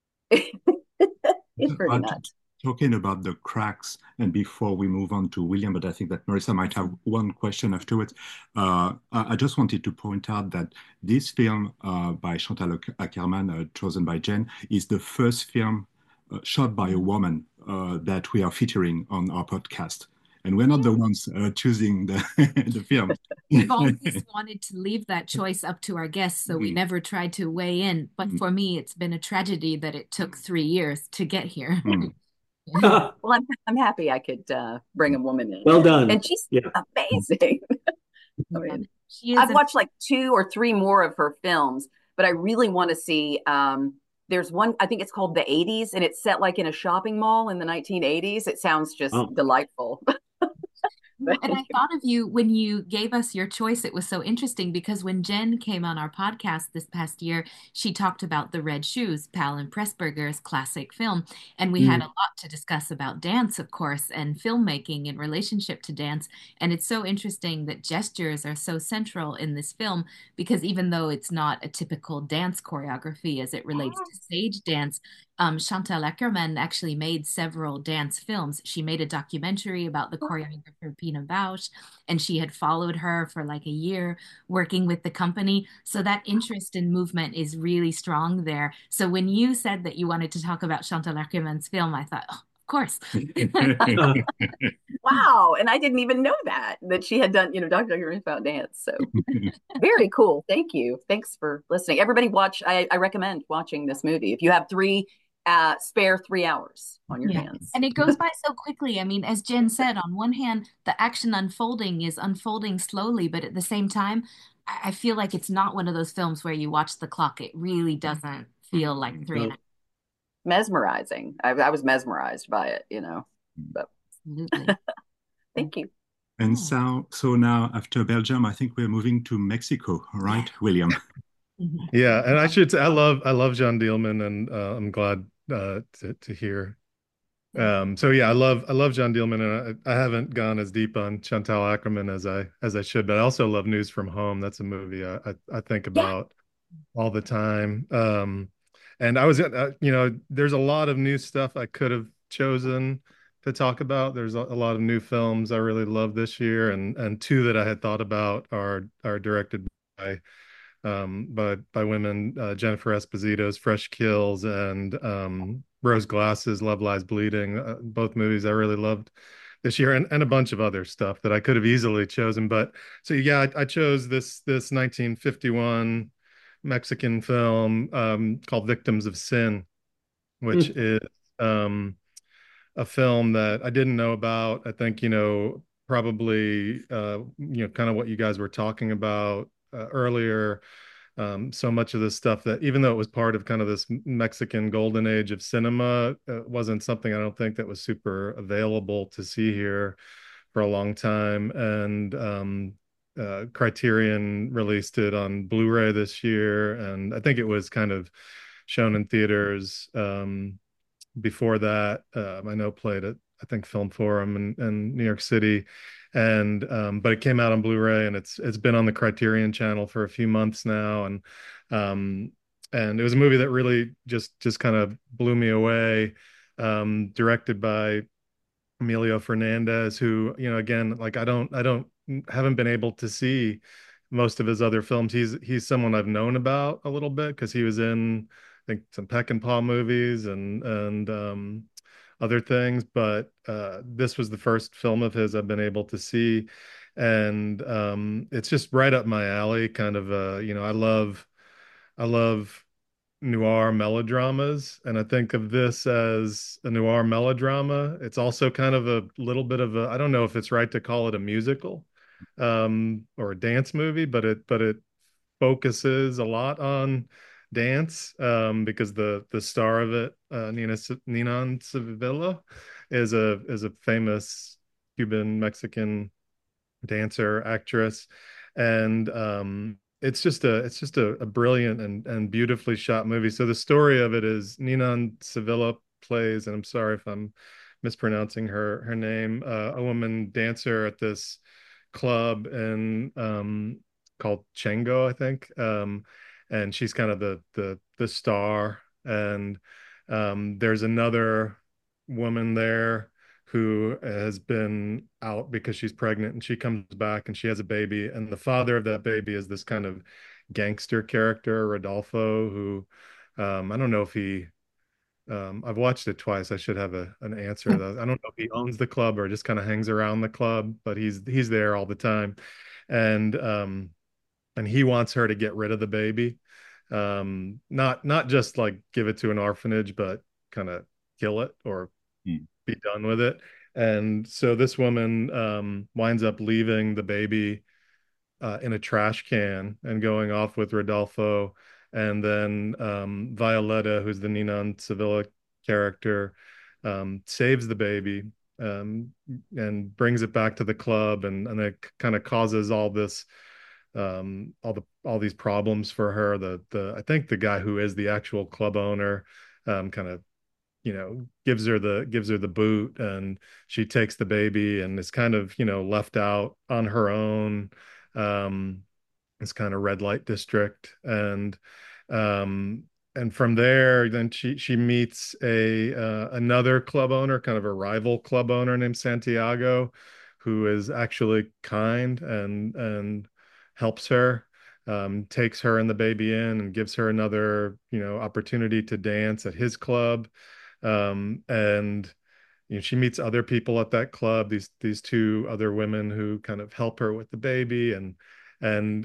S9: it's pretty nuts.
S2: Talking about the cracks, and before we move on to William, but I think that Marissa might have one question afterwards. I just wanted to point out that this film by Chantal Akerman, chosen by Jen, is the first film shot by a woman that we are featuring on our podcast. And we're not the ones choosing the film.
S6: We've always wanted to leave that choice up to our guests, so we never tried to weigh in. But for me, it's been a tragedy that it took 3 years to get here.
S9: Well, I'm happy I could bring a woman in.
S4: Well done.
S9: And she's amazing. I mean, I've watched like 2 or 3 more of her films, but I really want to see. There's one, I think it's called The 80s, and it's set like in a shopping mall in the 1980s. It sounds just delightful.
S6: And I thought of you when you gave us your choice. It was so interesting because when Jen came on our podcast this past year, she talked about The Red Shoes, Palin Pressburger's classic film. And we had a lot to discuss about dance, of course, and filmmaking in relationship to dance. And it's so interesting that gestures are so central in this film because even though it's not a typical dance choreography as it relates to stage dance, Chantal Akerman actually made several dance films. She made a documentary about the choreographer Pina Bausch, and she had followed her for like a year working with the company. So that interest in movement is really strong there. So when you said that you wanted to talk about Chantal Akerman's film, I thought, oh, of course.
S9: Wow. And I didn't even know that she had done, documentaries about dance. So very cool. Thank you. Thanks for listening. Everybody watch. I recommend watching this movie. If you have spare 3 hours on your hands.
S6: And it goes by so quickly. I mean, as Jen said, on one hand, the action is unfolding slowly, but at the same time, I feel like it's not one of those films where you watch the clock. It really doesn't feel like 3 and a half.
S9: Mesmerizing. I was mesmerized by it, But
S6: absolutely.
S9: Thank you.
S2: And so now after Belgium, I think we're moving to Mexico, right, William?
S8: Yeah, and I should say I love John Dielman, and I'm glad to hear. So yeah, I love John Dielman, and I haven't gone as deep on Chantal Akerman as I should, but I also love News from Home. That's a movie I think about all the time. And I was there's a lot of new stuff I could have chosen to talk about. There's a lot of new films I really love this year, and 2 that I had thought about are directed by women, Jennifer Esposito's Fresh Kills and Rose Glass's Love Lies Bleeding, both movies I really loved this year, and a bunch of other stuff that I could have easily chosen. But so yeah, I chose this 1951 Mexican film called Victims of Sin, which is a film that I didn't know about. I think probably kind of what you guys were talking about earlier. So much of this stuff that even though it was part of kind of this Mexican golden age of cinema, wasn't something I don't think that was super available to see here for a long time. And Criterion released it on Blu-ray this year, and I think it was kind of shown in theaters before that. I know played at I think Film Forum in New York City. And but it came out on Blu-ray, and it's been on the Criterion channel for a few months now, and it was a movie that really just kind of blew me away. Directed by Emilio Fernandez, who again, like I haven't been able to see most of his other films. He's someone I've known about a little bit because he was in I think some Peckinpah movies and other things, but this was the first film of his I've been able to see, and it's just right up my alley. Kind of, I love noir melodramas, and I think of this as a noir melodrama. It's also kind of a little bit of I don't know if it's right to call it a musical, or a dance movie, but it focuses a lot on dance, because the star of it, Ninan Sevilla, is a famous Cuban Mexican dancer actress, and it's just a brilliant and beautifully shot movie. So the story of it is Ninan Sevilla plays, and I'm sorry if I'm mispronouncing her name, a woman dancer at this club in called Chengo, I think. And she's kind of the star. And there's another woman there who has been out because she's pregnant, and she comes back and she has a baby, and the father of that baby is this kind of gangster character, Rodolfo, who I don't know if he I've watched it twice. I should have an answer. I don't know if he owns the club or just kind of hangs around the club, but he's there all the time. And and he wants her to get rid of the baby. Not just like give it to an orphanage, but kind of kill it or be done with it. And so this woman winds up leaving the baby in a trash can and going off with Rodolfo. And then Violetta, who's the Ninan Sevilla character, saves the baby and brings it back to the club, and it kind of causes all this all these problems for her. The I think the guy who is the actual club owner kind of gives her the boot, and she takes the baby and is kind of left out on her own. It's kind of red light district, and from there then she meets a another club owner, kind of a rival club owner named Santiago, who is actually kind and helps her, takes her and the baby in and gives her another opportunity to dance at his club. And she meets other people at that club, these two other women who kind of help her with the baby, and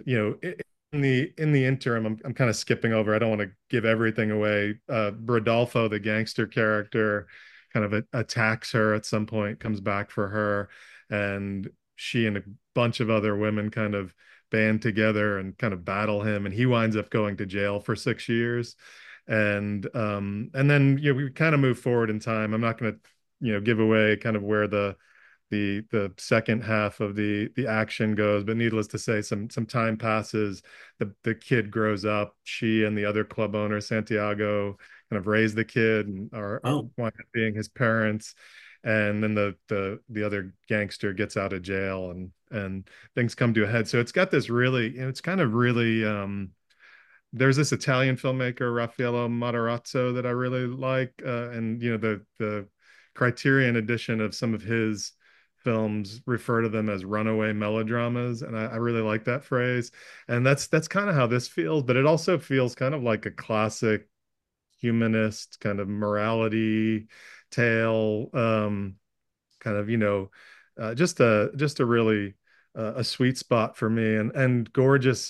S8: in the interim, I'm kind of skipping over. I don't want to give everything away. Rodolfo, the gangster character, kind of attacks her at some point, comes back for her, and she and a bunch of other women kind of band together and kind of battle him, and he winds up going to jail for 6 years. And then we kind of move forward in time. I'm not going to give away kind of where the second half of the action goes, but needless to say, some time passes. The kid grows up. She and the other club owner Santiago kind of raise the kid and are wind up being his parents. And then the other gangster gets out of jail, and things come to a head. So it's got this really, it's kind of really there's this Italian filmmaker, Raffaello Matarazzo, that I really like, and the Criterion edition of some of his films refer to them as runaway melodramas, and I really like that phrase. And that's kind of how this feels, but it also feels kind of like a classic humanist kind of morality tale, kind of just a really a sweet spot for me, and gorgeous.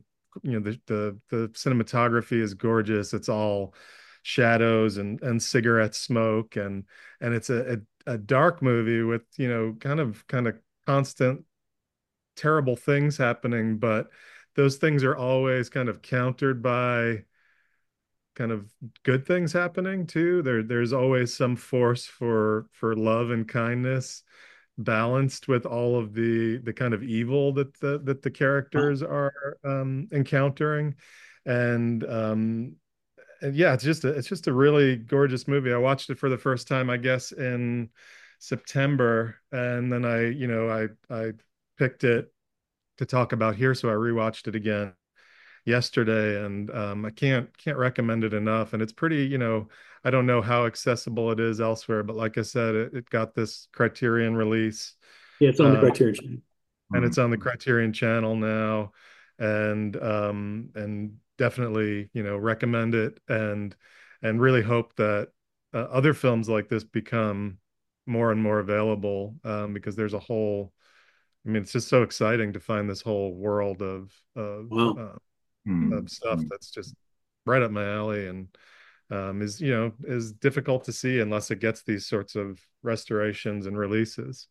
S8: The cinematography is gorgeous. It's all shadows and cigarette smoke, and it's a dark movie with kind of constant terrible things happening, but those things are always kind of countered by kind of good things happening too. There's always some force for love and kindness, balanced with all of the kind of evil that the characters are encountering. And yeah, it's just a really gorgeous movie. I watched it for the first time, I guess, in September, and then I picked it to talk about here, so I rewatched it again yesterday, and I can't recommend it enough. And it's pretty, I don't know how accessible it is elsewhere, but like I said, it got this Criterion release.
S4: Yeah, it's on the Criterion channel.
S8: And it's on the Criterion channel now, and definitely recommend it, and really hope that other films like this become more and more available, because there's a whole, I mean, it's just so exciting to find this whole world of stuff that's just right up my alley, and is difficult to see unless it gets these sorts of restorations and releases.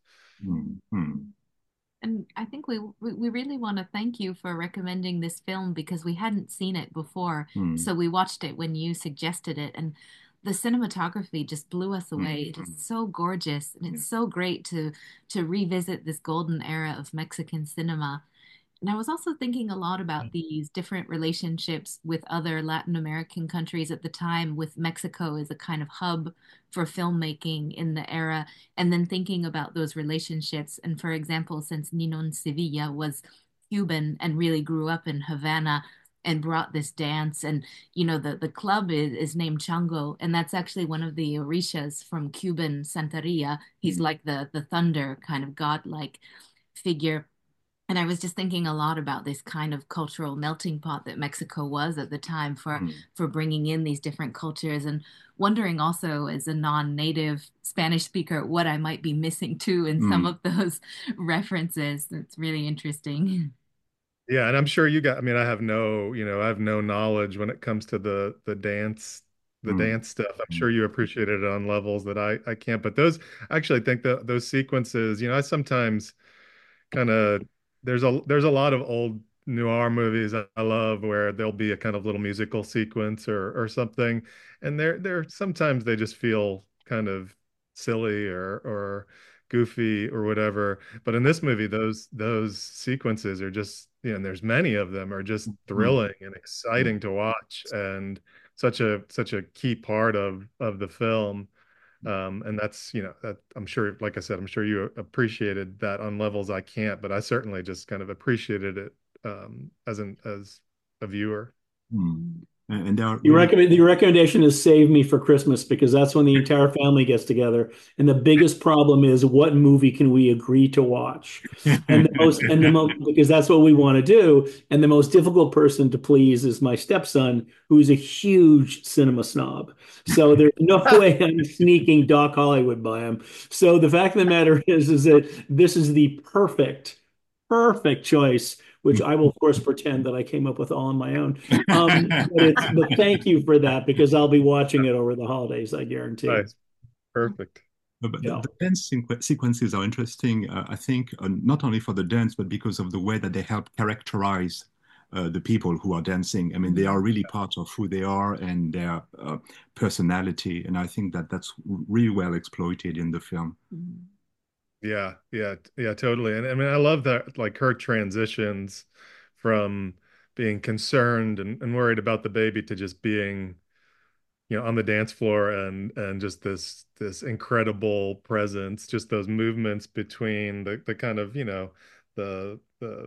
S6: And I think we really want to thank you for recommending this film, because we hadn't seen it before. So we watched it when you suggested it, and the cinematography just blew us away. It is so gorgeous, and it's so great to revisit this golden era of Mexican cinema. And I was also thinking a lot about these different relationships with other Latin American countries at the time, with Mexico as a kind of hub for filmmaking in the era, and then thinking about those relationships. And for example, since Ninon Sevilla was Cuban and really grew up in Havana and brought this dance, and the club is named Chango, and that's actually one of the orishas from Cuban Santeria. He's like the thunder kind of godlike figure. And I was just thinking a lot about this kind of cultural melting pot that Mexico was at the time for bringing in these different cultures, and wondering also as a non-native Spanish speaker what I might be missing too in some of those references. It's really interesting.
S8: Yeah, and I'm sure I mean, I have no knowledge when it comes to the dance stuff. I'm sure you appreciate it on levels that I can't. But I actually think that those sequences, I sometimes kind of there's a lot of old noir movies I love where there'll be a kind of little musical sequence or something, and they're sometimes they just feel kind of silly or goofy or whatever. But in this movie, those sequences are just, and there's many of them, are just thrilling and exciting to watch, and such a key part of the film. And that's, that I'm sure, like I said, I'm sure you appreciated that on levels I can't, but I certainly just kind of appreciated it as a viewer.
S2: And
S4: your recommendation is Save Me for Christmas, because that's when the entire family gets together. And the biggest problem is, what movie can we agree to watch? Because that's what we want to do. And the most difficult person to please is my stepson, who's a huge cinema snob. So there's no way I'm sneaking Doc Hollywood by him. So the fact of the matter is that this is the perfect choice, which I will, of course, pretend that I came up with all on my own. But thank you for that, because I'll be watching it over the holidays, I guarantee.
S8: Nice. Perfect.
S2: But the dance sequences are interesting, I think, not only for the dance, but because of the way that they help characterize the people who are dancing. I mean, they are really part of who they are and their personality. And I think that that's really well exploited in the film.
S8: Yeah, totally. And I mean, I love that, like, her transitions from being concerned and worried about the baby to just being, on the dance floor and just this incredible presence, just those movements between the kind of, the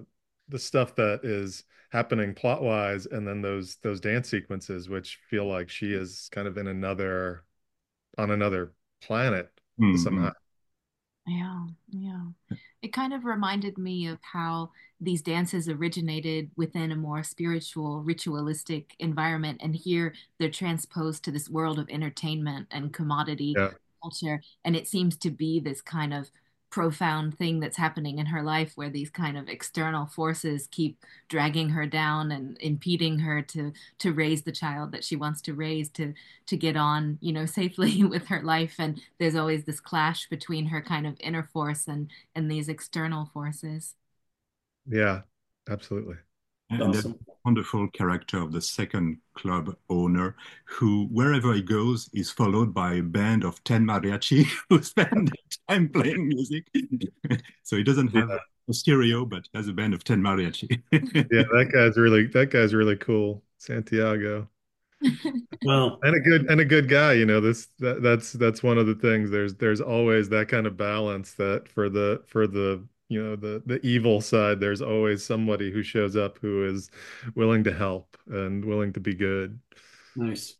S8: stuff that is happening plot wise, and then those dance sequences, which feel like she is kind of on another planet somehow.
S6: Yeah. It kind of reminded me of how these dances originated within a more spiritual, ritualistic environment. And here they're transposed to this world of entertainment and commodity culture. And it seems to be this kind of profound thing that's happening in her life, where these kind of external forces keep dragging her down and impeding her to raise the child that she wants to raise, to get on, safely with her life. And there's always this clash between her kind of inner force and these external forces.
S8: Yeah, absolutely.
S2: And awesome. The wonderful character of the second club owner, who, wherever he goes, is followed by a band of 10 mariachi who spend their time playing music. So he doesn't have a stereo, but he has a band of 10 mariachi.
S8: Yeah, that guy's really cool, Santiago.
S4: Well,
S8: and a good guy. That's one of the things. There's always that kind of balance, that for the the evil side, there's always somebody who shows up who is willing to help and willing to be good.
S4: Nice.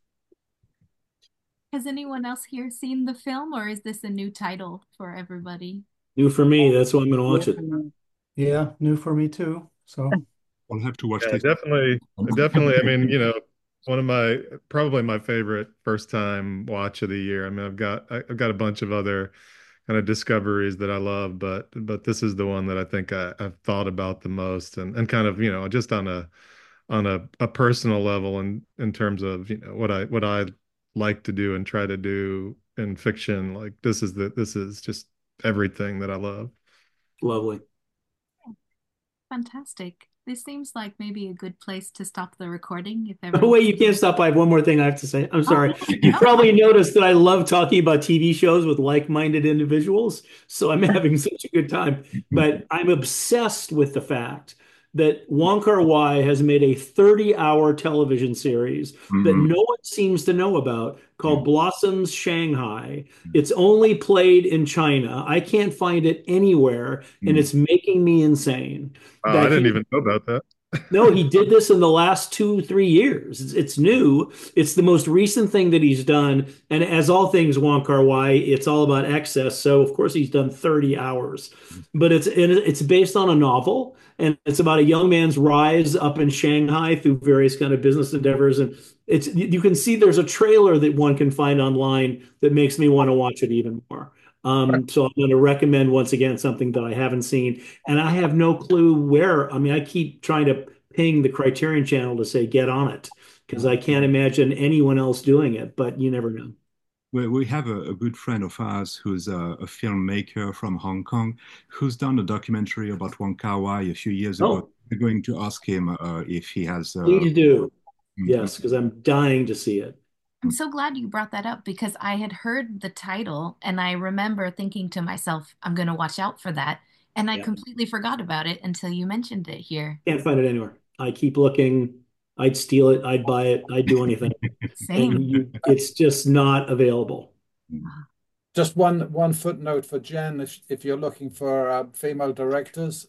S6: Has anyone else here seen the film, or is this a new title for everybody?
S4: New for me. That's why I'm going to watch it.
S7: Yeah, new for me too. So
S2: I'll have to watch this.
S8: Definitely. I mean, one of probably my favorite first time watch of the year. I mean, I've got a bunch of other kind of discoveries that I love, but this is the one that I think I've thought about the most, and kind of, just on a personal level, and in terms of, what I like to do and try to do in fiction. Like, this is just everything that I love.
S4: Lovely.
S6: Fantastic. This seems like maybe a good place to stop the recording.
S4: Oh, wait, you can't stop. I have one more thing I have to say. I'm sorry. You probably noticed that I love talking about TV shows with like-minded individuals, so I'm having such a good time. But I'm obsessed with the fact that Wong Kar-wai has made a 30-hour television series that no one seems to know about called Blossoms Shanghai. It's only played in China. I can't find it anywhere, and it's making me insane.
S8: I didn't even know about that.
S4: No, he did this in the last 2, 3 years. It's new. It's the most recent thing that he's done. And as all things Wong Kar-wai, it's all about excess. So of course he's done 30 hours. But it's based on a novel, and it's about a young man's rise up in Shanghai through various kind of business endeavors. And you can see there's a trailer that one can find online that makes me want to watch it even more. So I'm going to recommend once again something that I haven't seen, and I have no clue where. I mean, I keep trying to ping the Criterion Channel to say get on it because I can't imagine anyone else doing it, but you never know.
S2: We have a good friend of ours who's a filmmaker from Hong Kong who's done a documentary about Wong Kar-wai a few years ago. We're going to ask him if he has.
S4: Please do. Yes, because I'm dying to see it.
S6: I'm so glad you brought that up because I had heard the title and I remember thinking to myself, I'm going to watch out for that. And I completely forgot about it until you mentioned it here.
S4: Can't find it anywhere. I keep looking. I'd steal it. I'd buy it. I'd do anything.
S6: Same.
S4: It's just not available.
S5: Just one footnote for Jen, if you're looking for female directors.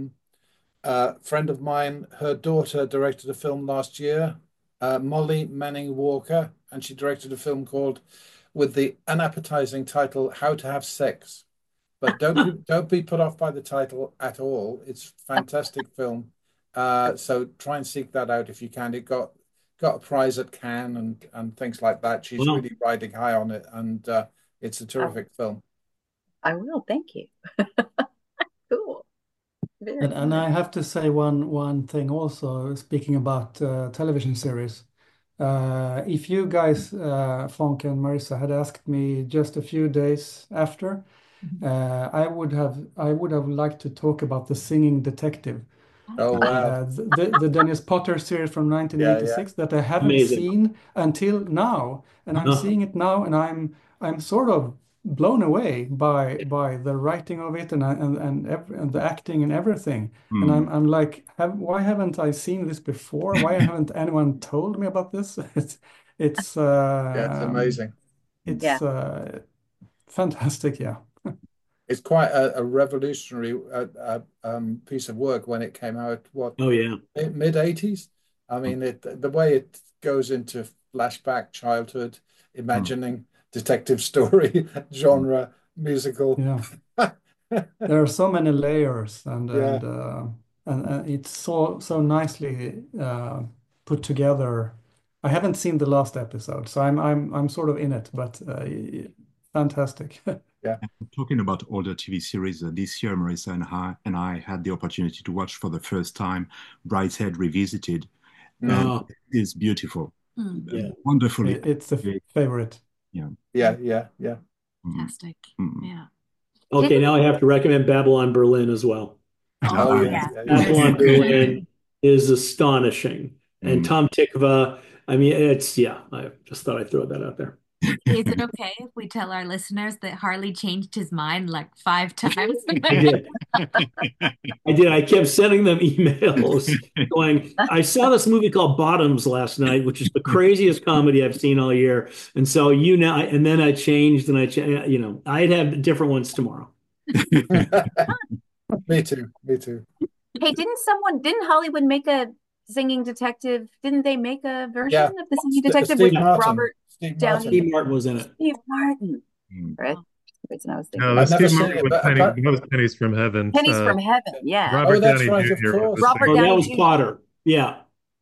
S5: A friend of mine, her daughter directed a film last year, Molly Manning Walker, and she directed a film called, with the unappetizing title, How to Have Sex. But don't be put off by the title at all. It's a fantastic film. So try and seek that out if you can. It got a prize at Cannes and things like that. She's really riding high on it, and it's a terrific film.
S9: I will. Thank you. Cool.
S7: And I have to say one thing also, speaking about television series. If you guys, Fonk and Marissa, had asked me just a few days after, I would have liked to talk about The Singing Detective.
S5: Oh wow!
S7: The Dennis Potter series from 1986 that I haven't seen until now, and I'm seeing it now, and I'm sort of blown away by the writing of it and the acting and everything. And I'm like, why haven't I seen this before? Why haven't anyone told me about this? It's
S5: amazing.
S7: It's fantastic. Yeah.
S5: It's quite a revolutionary piece of work when it came out. Mid 80s. I mean, the way it goes into flashback childhood, imagining detective story, genre, musical.
S7: Yeah, there are so many layers, and it's so nicely put together. I haven't seen the last episode, so I'm sort of in it, but fantastic.
S5: Yeah.
S2: Talking about older TV series, this year, Marissa and I had the opportunity to watch for the first time Brideshead Revisited. And it's beautiful. Wonderfully.
S7: It's a favorite.
S5: Yeah.
S6: Fantastic. Yeah.
S4: Okay, now I have to recommend Babylon Berlin as well. Babylon Berlin is astonishing. And Tom Tykwer, I mean, I just thought I'd throw that out there.
S6: Is it okay if we tell our listeners that Harley changed his mind like 5 times?
S4: I did. I kept sending them emails going, I saw this movie called Bottoms last night, which is the craziest comedy I've seen all year. And so and then I changed and I'd have different ones tomorrow.
S5: Me too.
S9: Hey, didn't Hollywood make a Singing Detective? Didn't they make a version of the Singing Detective with Robert Downey?
S4: Steve Martin was in it.
S9: Steve Martin. Right?
S8: No, that's Steve Martin with Pennies from Heaven.
S9: Pennies from Heaven, yeah.
S8: Robert Downey
S5: right,
S8: Jr.
S5: of course.
S4: That was Potter. Yeah.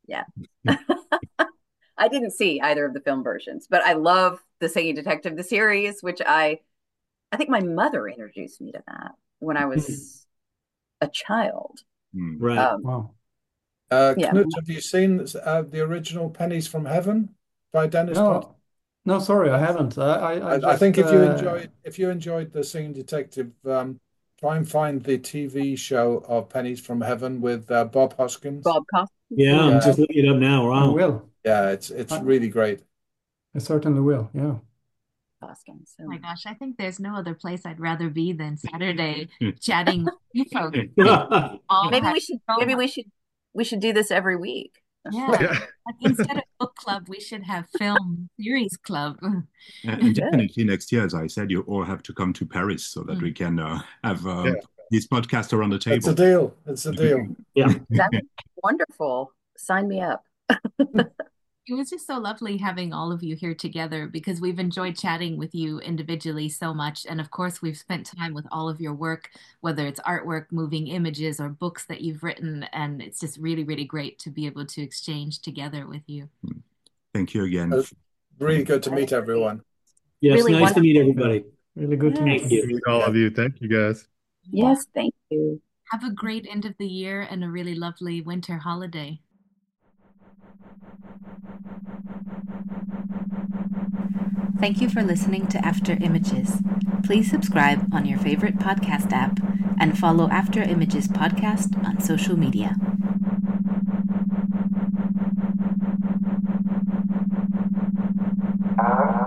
S9: I didn't see either of the film versions, but I love The Singing Detective, the series, which I think my mother introduced me to that when I was a child.
S4: Right.
S7: Wow.
S5: Knut, have you seen the original Pennies from Heaven by Dennis Potter?
S7: No, sorry, I haven't.
S5: I think if you enjoyed The Singing Detective, try and find the TV show of Pennies from Heaven with Bob Hoskins.
S9: Bob Hoskins.
S4: Yeah, I'm just looking it up now. Wow.
S7: I will.
S5: Yeah, it's really great.
S7: I certainly will. Yeah.
S9: Hoskin. So.
S6: Oh my gosh, I think there's no other place I'd rather be than Saturday chatting with you folks.
S9: Maybe we should do this every week.
S6: Yeah. Like instead of book club, we should have film series club.
S2: And definitely next year, as I said, you all have to come to Paris so that we can have this podcast around the table.
S5: It's a deal.
S4: Yeah.
S9: That's wonderful. Sign me up.
S6: It was just so lovely having all of you here together because we've enjoyed chatting with you individually so much. And of course, we've spent time with all of your work, whether it's artwork, moving images, or books that you've written. And it's just really, really great to be able to exchange together with you.
S2: Thank you again.
S5: Really good to meet everyone.
S4: Yes,
S9: really
S4: nice to meet everybody.
S7: Really good to meet you.
S8: Thank all of you. Thank you, guys.
S9: Yes, thank you.
S6: Have a great end of the year and a really lovely winter holiday.
S1: Thank you for listening to After Images. Please subscribe on your favorite podcast app and follow After Images podcast on social media.
S10: After